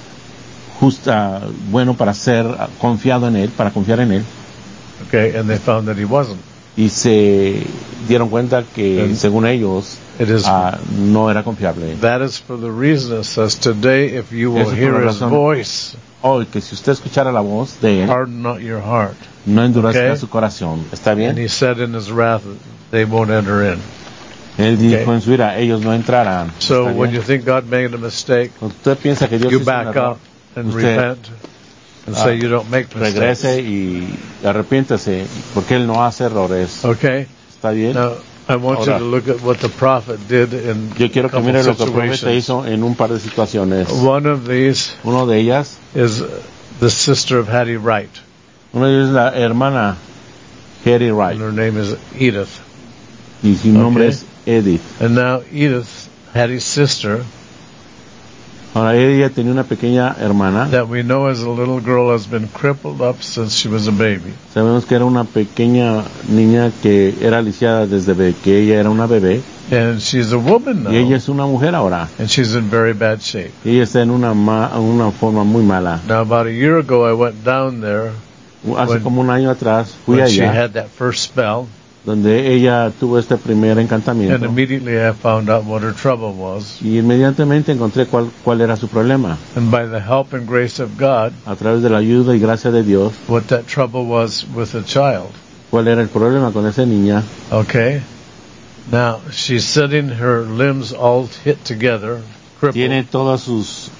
bueno para ser confiado en él, para confiar en él. Okay, and they found that he wasn't. Y se dieron cuenta que según ellos no era confiable. That is for the reason it says today if you will hear his voice. Que si usted escuchara la voz de él, harden not your heart. No endurezca su corazón. ¿Está bien? And he said in his wrath they won't enter in. Él dijo en su ira, ellos no entrarán. So when you think God made a mistake, usted piensa que Dios you back up and repent and say you don't make mistakes. Regrese y arrepiéntase porque él no hace errores. Okay. ¿Está bien? Now, I want you to look at what the prophet did in Yo quiero que mire lo que el profeta hizo en un par de situaciones. Uno de ellas is the sister of Hattie Wright. Una de ellas es la hermana Hattie Wright. And her name is Edith. Y su nombre es Edith. And now Edith, Hattie's sister, ahora ella tenía una pequeña hermana that we know as a little girl has been crippled up since she was a baby. Sabemos que era una pequeña niña que era lisiada desde que ella era una bebé. And she's a woman now. Y ella es una mujer ahora. And she's in very bad shape. Y ella está en una forma muy mala. Now about a year ago I went down there. Hace como un año atrás fui allá. She had that first spell. Donde ella tuvo este primer encantamiento. And immediately I found out what her trouble was. Y inmediatamente encontré cuál era su problema. And by the help and grace of God, a través de la ayuda y gracia de Dios, what that trouble was with the child. ¿Cuál era el problema con esa niña? Okay. Now she's sitting, her limbs all hit together, crippled. Tiene todas sus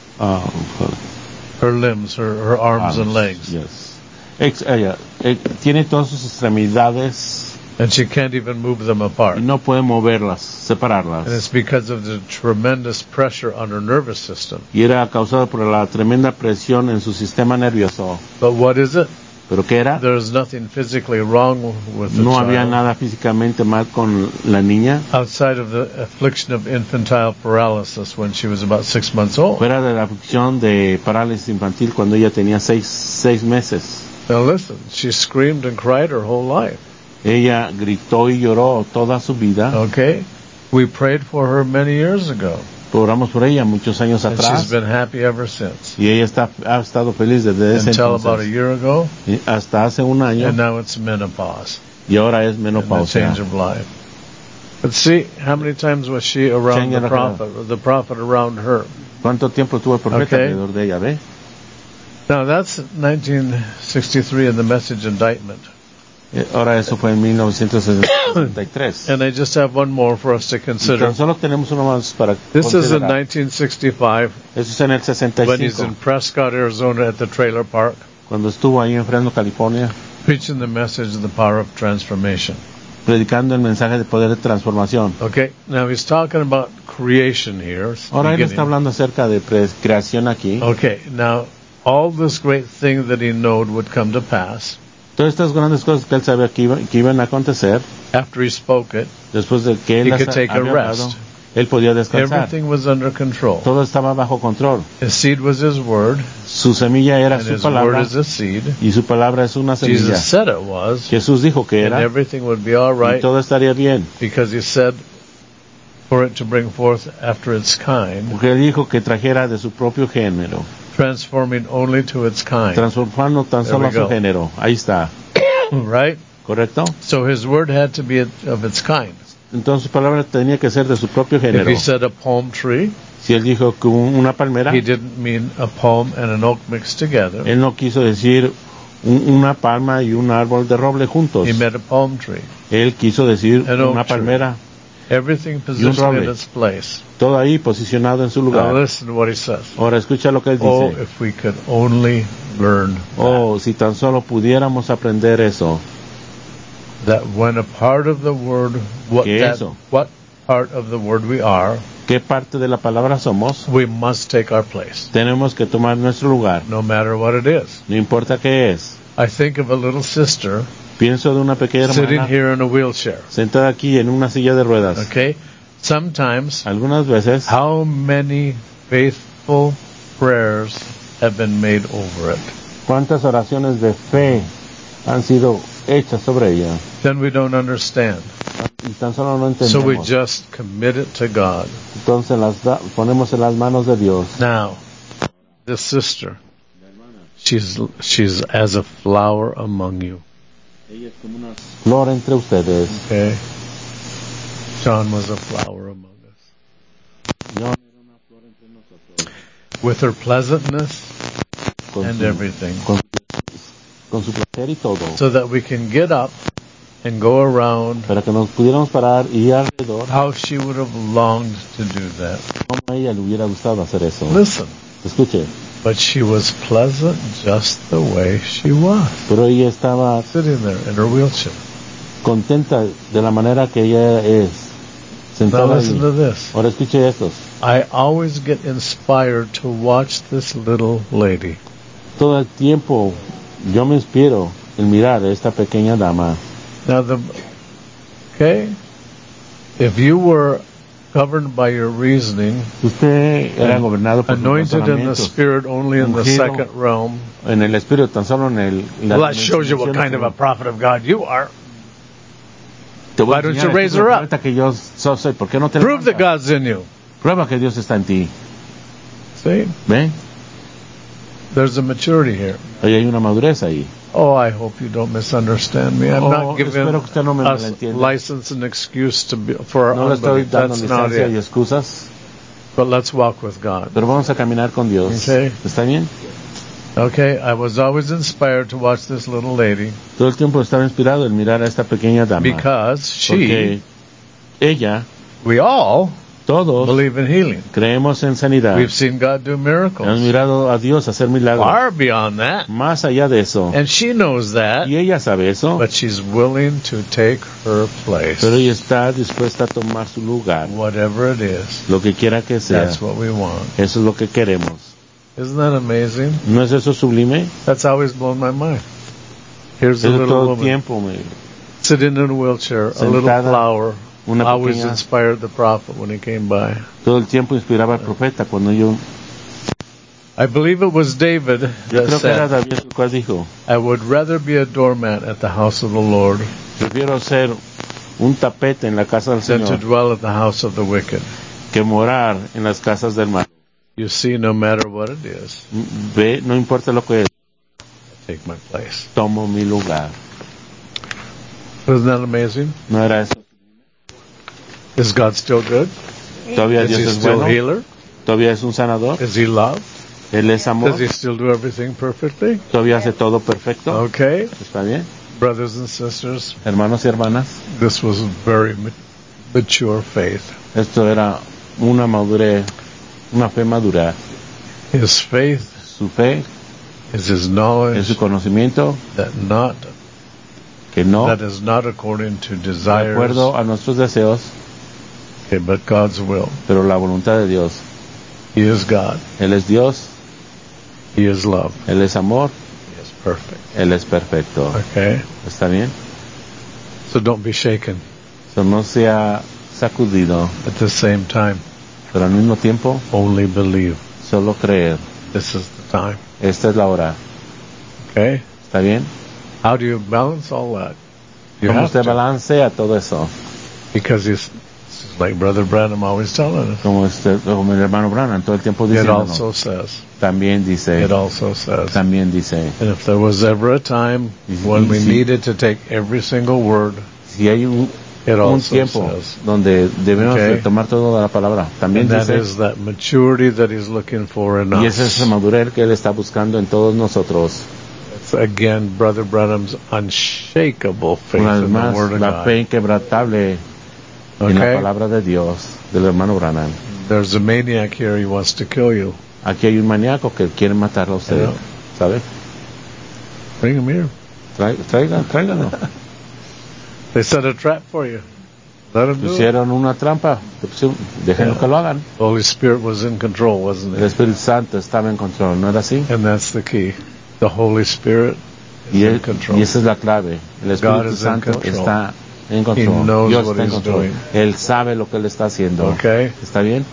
her limbs, her arms and legs. Yes. Tiene todas sus extremidades. And she can't even move them apart. Y no puede moverlas, separarlas. And it's because of the tremendous pressure on her nervous system. Y era causado por la tremenda presión en su sistema nervioso. But what is it? ¿Pero qué era? There's nothing physically wrong with the No child. había nada físicamente mal con la niña. Outside of the affliction of infantile paralysis when she was about 6 months old. Fuera de la aflicción de parálisis infantil cuando ella tenía 6 meses. Now listen, she screamed and cried her whole life. Ella gritó y lloró toda su vida. Okay. We prayed for her many years ago. Oramos por ella muchos años atrás. She's been happy ever since. Y ella ha estado feliz desde ese entonces. Until about a year ago. Y hasta hace un año. And now it's menopause. Y ahora es menopausia. And the change of life. But see, how many times was she around the prophet, or the prophet around her? ¿Cuánto tiempo tuvo el profeta alrededor de ella, ve? Now that's 1963 in the Message Indictment. Ahora eso fue en 1963. And I just have one more for us to consider. Tan solo tenemos uno más para This is in 1965. Eso es en el 65. When he's in Prescott, Arizona, at the trailer park. Cuando estuvo ahí en Fresno, California. Preaching the message of the power of transformation. Predicando el mensaje de poder de transformación. Okay, now he's talking about creation here. Ahora él está hablando acerca de creación aquí. Okay, now all this great thing that he knowed would come to pass. Todas estas grandes cosas que él sabía que iban a acontecer. After he spoke it, después de que él he could take a rest. Él podía descansar. Everything was under control. Todo estaba bajo control. His seed was his word. Su semilla era and su his palabra. Word is a seed. Y su palabra es una semilla. Jesus said it was. Jesús dijo que era. And everything would be all right. Y todo estaría bien. Because he said for it to bring forth after its kind. Porque él dijo que trajera de su propio género. Transforming only to its kind. Transformando tan solo a su género. Ahí está. Right? Correcto. So his word had to be of its kind. Entonces su palabra tenía que ser de su propio género. If he said a palm tree, si él dijo que una palmera, he didn't mean a palm and an oak mixed together. Él no quiso decir una palma y un árbol de roble juntos. He meant a palm tree. Él quiso decir an una palmera. Everything positioned in its place. Todo ahí posicionado en su lugar. Now listen to what he says. Ahora escucha lo que él dice. Oh, if we could only learn that. Si tan solo pudiéramos aprender eso. That when a part of the word, what part of the word we are, ¿qué parte de la palabra somos? We must take our place. Tenemos que tomar nuestro lugar. No matter what it is. No importa qué es. I think of a little sister. Pienso de una pequeña hermana sitting here in a wheelchair. Sentada aquí en una silla de ruedas. Okay. Sometimes. Algunas veces. How many faithful prayers have been made over it? ¿Cuántas oraciones de fe han sido hechas sobre ella? Then we don't understand. Y tan solo no entendemos. So we just commit it to God. Entonces ponemos en las manos de Dios. Now, this sister, she's as a flower among you. Ella es como una flor entre ustedes. Okay. John was a flower among us. John era una flor entre nosotros. With her pleasantness and everything. Con su placer y todo. So that we can get up and go around. Para que nos pudiéramos parar y ir alrededor. How she would have longed to do that. Como a ella le hubiera gustado hacer eso. Listen. Escuche. But she was pleasant just the way she was. Pero ella estaba sitting there in her wheelchair. Contenta de la manera que ella es. Sentada now listen to this. Ahora escuche estos. I always get inspired to watch this little lady. Todo el tiempo yo me inspiro en mirar a esta pequeña dama. Now if you were governed by your reasoning, usted era gobernado por anointed in the spirit only in the second realm. En el espíritu tan solo en el. Well, that shows you what kind of a prophet of God you are. Why don't you raise her up? Que yo soy, ¿por qué no te prove that God's in you. Prueba que Dios está en ti. See? ¿Ven? There's a maturity here. Ahí hay una madurez ahí. Oh, I hope you don't misunderstand me. I'm not giving us no license and excuse for our unbelief. That's not it. Y excusas. But let's walk with God. Pero vamos a caminar con Dios. Okay. ¿Está bien? Okay, I was always inspired to watch this little lady. Todo el tiempo estaba inspirado en mirar a esta pequeña dama. Because porque ella, we all todos believe in healing. Creemos en sanidad. We've seen God do miracles. Hemos mirado a Dios hacer milagros. Far beyond that. Más allá de eso. And she knows that. Y ella sabe eso. But she's willing to take her place. Pero ella está dispuesta a tomar su lugar. Whatever it is. Lo que quiera que sea. That's what we want. Eso es lo que queremos. Isn't that amazing? ¿No es eso sublime? That's always blown my mind. Here's a little woman sitting in a wheelchair, a little flower. Always inspired the prophet when he came by. Todo el tiempo inspiraba al profeta cuando yo. I believe it was David that said, David cual dijo, I would rather be a doormat at the house of the Lord prefiero ser un tapete en la casa del than Señor to dwell at the house of the wicked. que morar en las casas del mar. You see, no matter what it is, ve, no importa lo que es, take my place. Tomo mi lugar. Isn't that amazing? ¿No era eso? Is God still good? ¿Todavía Dios es bueno? Healer? ¿Todavía es un sanador? Is he love? ¿Él es amor? Does he still do everything perfectly? ¿Todavía hace todo perfecto? Okay. ¿Está bien? Brothers and sisters, hermanos y hermanas, this was very mature faith. Esto era una madurez, una fe madura. His faith, su fe, is his knowledge, es su conocimiento, that is not according to desires, de acuerdo a nuestros deseos, okay, but God's will. Pero la voluntad de Dios. He is God. Él es Dios. He is love. Él es amor. He is perfect. Él es perfecto. Okay. ¿Está bien? So don't be shaken. So no sea sacudido. At the same time, pero al mismo tiempo, only believe. Solo creer. This is the time. Esta es la hora. Okay. ¿Está bien? How do you balance all that? ¿Cómo usted balancea todo eso? Because it's like Brother Branham always telling us. Como el hermano Branham todo el tiempo dice. It also says. También dice. It also says. También dice. And if there was ever a time when we needed to take every single word, si hay un tiempo donde debemos tomar toda la palabra, también and dice. That is that maturity that he's looking for in us. Y esa es esa madurez que él está buscando en todos nosotros. Again, Brother Branham's unshakable faith in the Word of la God. Fe inquebrantable en la palabra de Dios del hermano Branham. There's a maniac here. He wants to kill you. Aquí hay un maníaco que quiere matarlo a usted, ¿sabe? Bring him here. Tráigalo. They set a trap for you. Let him do it. Pusieron una trampa. Déjenlo que lo hagan. The Holy Spirit was in control, wasn't it? El Espíritu Santo estaba en control, ¿no era así? And that's the key. The Holy Spirit is in control. Y esa es la clave. El Espíritu Santo está en control. Dios está en control. Él sabe lo que él está haciendo. Okay. ¿Está bien?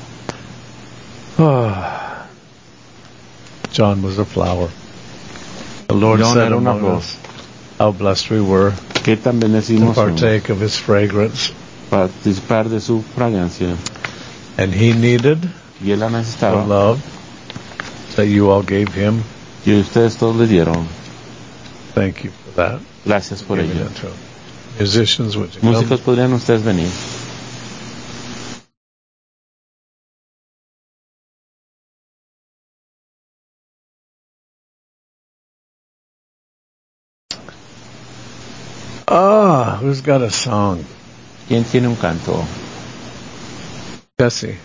John was a flower. The Lord said among us how blessed we were que tan bendecimos to partake of his fragrance. Participar de su fragancia. And he needed y él la necesitaba. The love that you all gave him. Y ustedes todos le dieron. Thank you for that. Gracias por ello. Musicians, would you Músicos, ¿podrían ustedes venir? Who's got a song? ¿Quién tiene un canto? Jesse.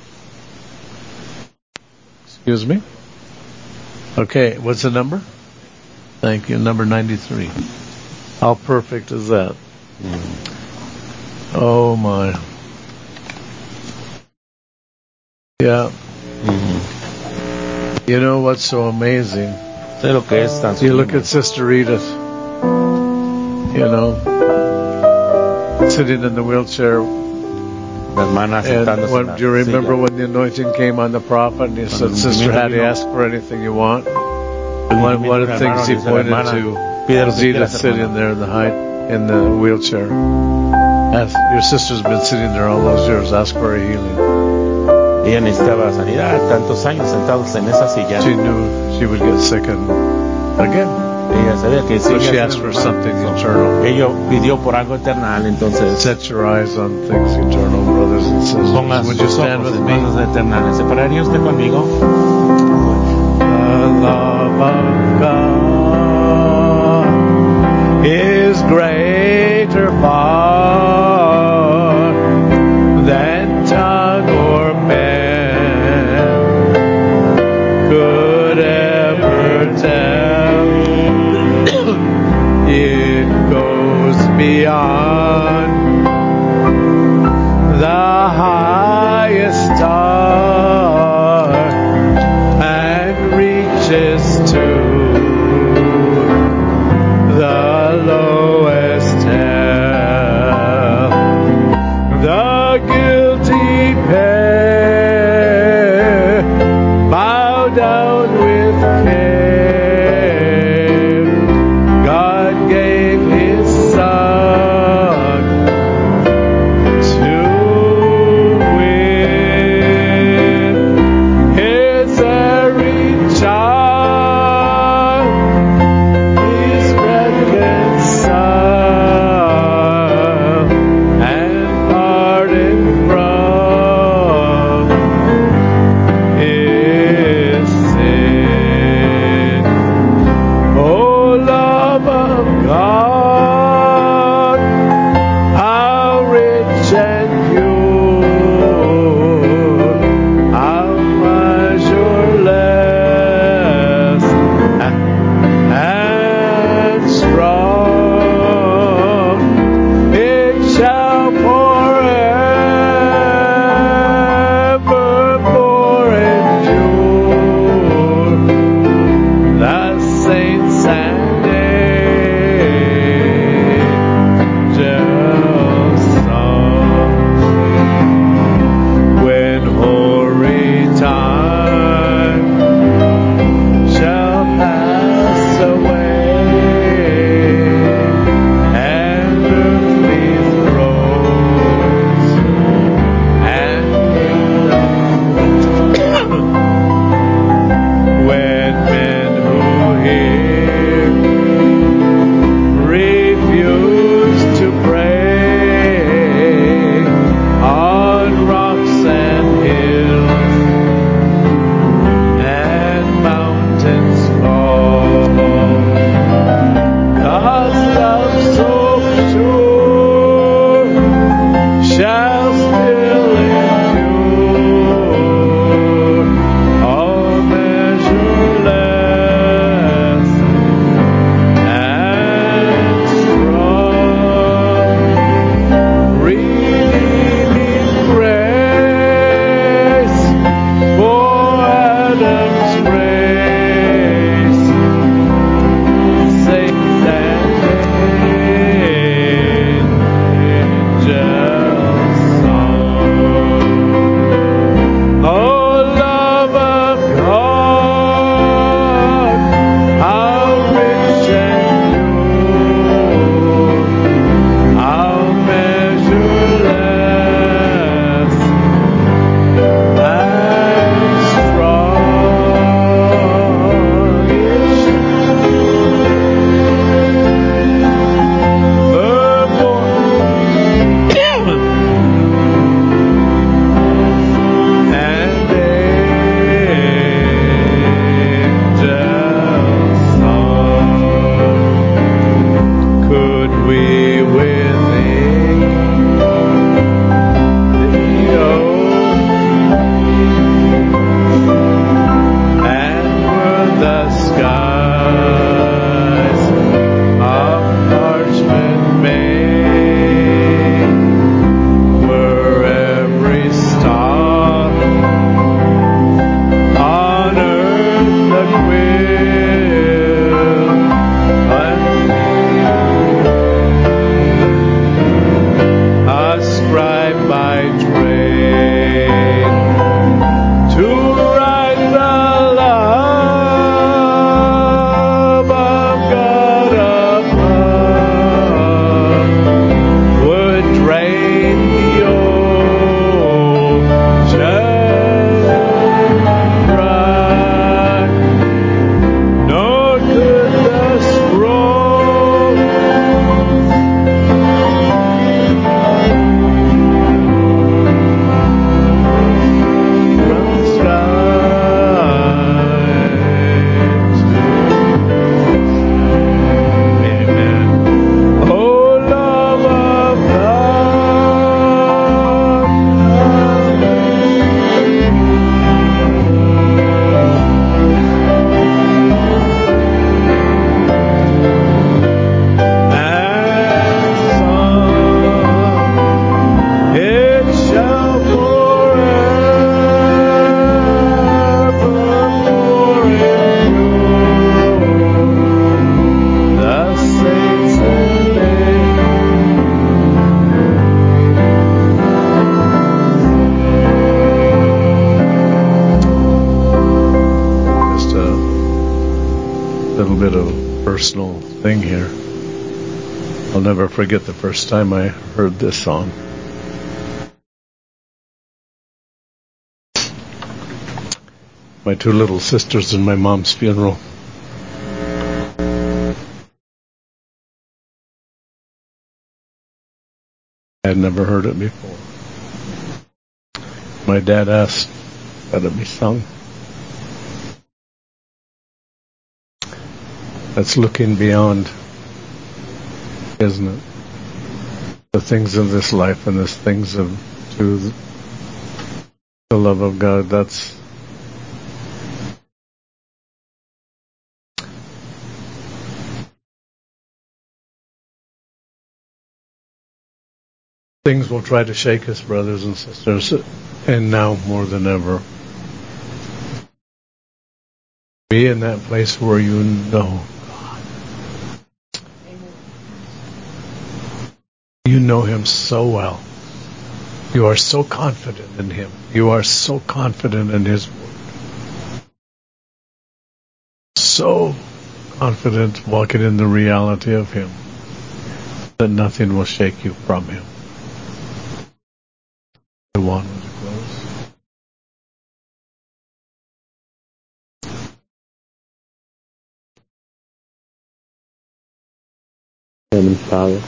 Excuse me? Okay, what's the number? Thank you, number 93. How perfect is that? Oh my. Yeah. You know what's so amazing? Sé lo que es tan you look at Sister Edith, you know, sitting in the wheelchair. And do you remember when the anointing came on the prophet and he said, Sister Hattie, ask for anything you want? One of the things he pointed to was Edith sitting there in the wheelchair. Your sister's been sitting there all those years. Ask for a healing. Ella necesitaba sanidad, tantos años sentados en esa silla. She knew she would get sick again. Ella sabía que so she asked for something eternal. Ella pidió por algo eternal, entonces. Set your eyes on things eternal, brothers and sisters. Would you stand with me? Eternales. ¿Separaría usted conmigo? The love of God is greater far than tongue or pen could ever tell. It goes beyond the highest star and reaches to thing here. I'll never forget the first time I heard this song. My two little sisters in my mom's funeral. I had never heard it before. My dad asked that it be sung. That's looking beyond, isn't it? The things of this life and the things of to the love of God. That's things will try to shake us, brothers and sisters, and now more than ever. Be in that place where you know God. You know Him so well. You are so confident in Him. You are so confident in His Word. So confident walking in the reality of Him that nothing will shake you from Him. The one to close. Heavenly Father,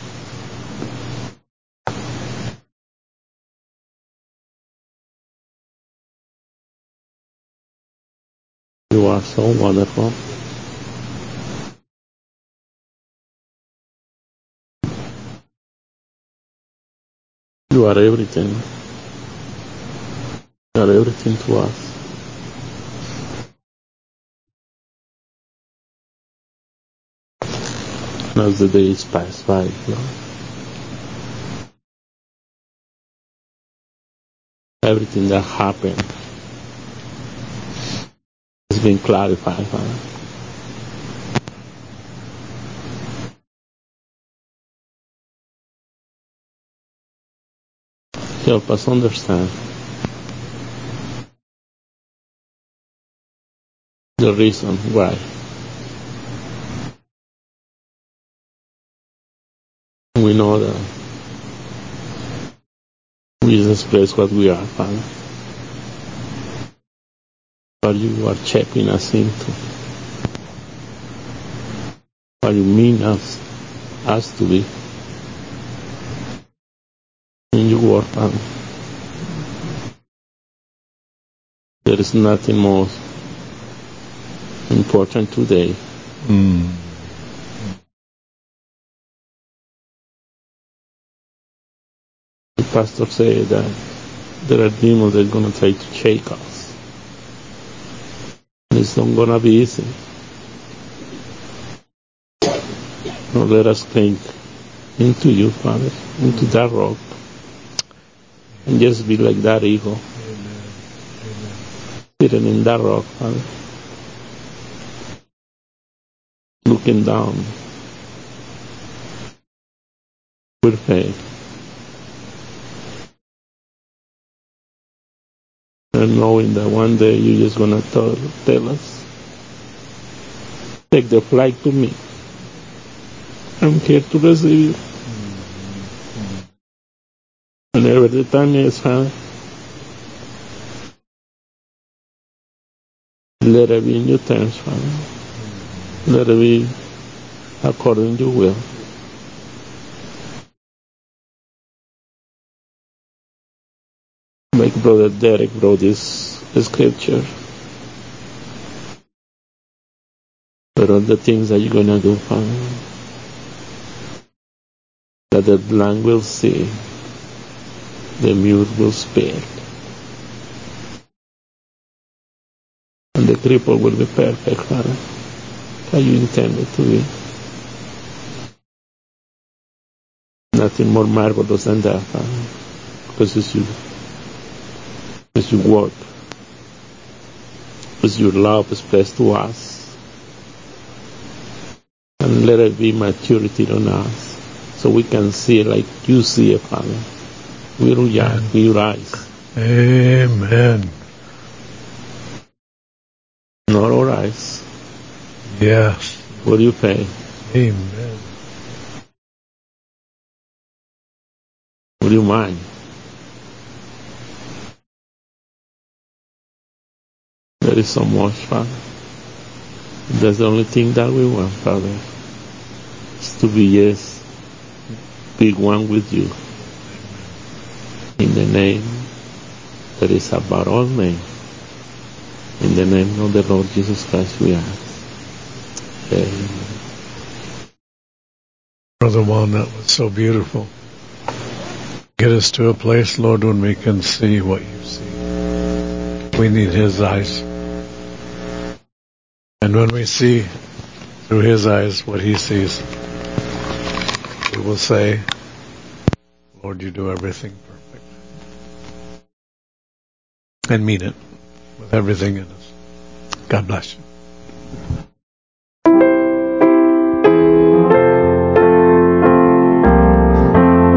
you are so wonderful. You are everything. You are everything to us. And as the days pass by, Lord, everything that happened has been clarified, Father. Help us understand the reason why we know that we just express what we are, Father. What you are shaping us into. What you mean us to be. In your word, Father. There is nothing more important today. The pastor said that there are demons that are going to try to shake us. And it's not going to be easy. No, let us cling into you, Father, into that rock, and just be like that eagle. Amen. Sitting in that rock, Father, looking down with faith, and knowing that one day you're just going to tell us, take the flight to me. I'm here to receive you. Whenever the time is, Father, let it be in your terms, Father. Let it be according to your will. Like Brother Derek brought this scripture. But all the things that you're going to do, Father, that the blind will see, the mute will speak, and the cripple will be perfect, Father, how you intended to be. Nothing more marvelous than that, Father, because it's you. It's your work. It's your love expressed to us. And let it be maturity on us, so we can see it like you see it, Father. With your eyes. Amen. Not our eyes. Yes. What do you pay? Amen. Would you mind? There is so much, Father. That's the only thing that we want, Father, is to be big one with you. In the name that is above all names. In the name of the Lord Jesus Christ we ask. Amen. Brother Juan, that was so beautiful. Get us to a place, Lord, when we can see what you see. We need His eyes. And when we see through His eyes what He sees, we will say, Lord, you do everything perfect. And mean it with everything in us. God bless you.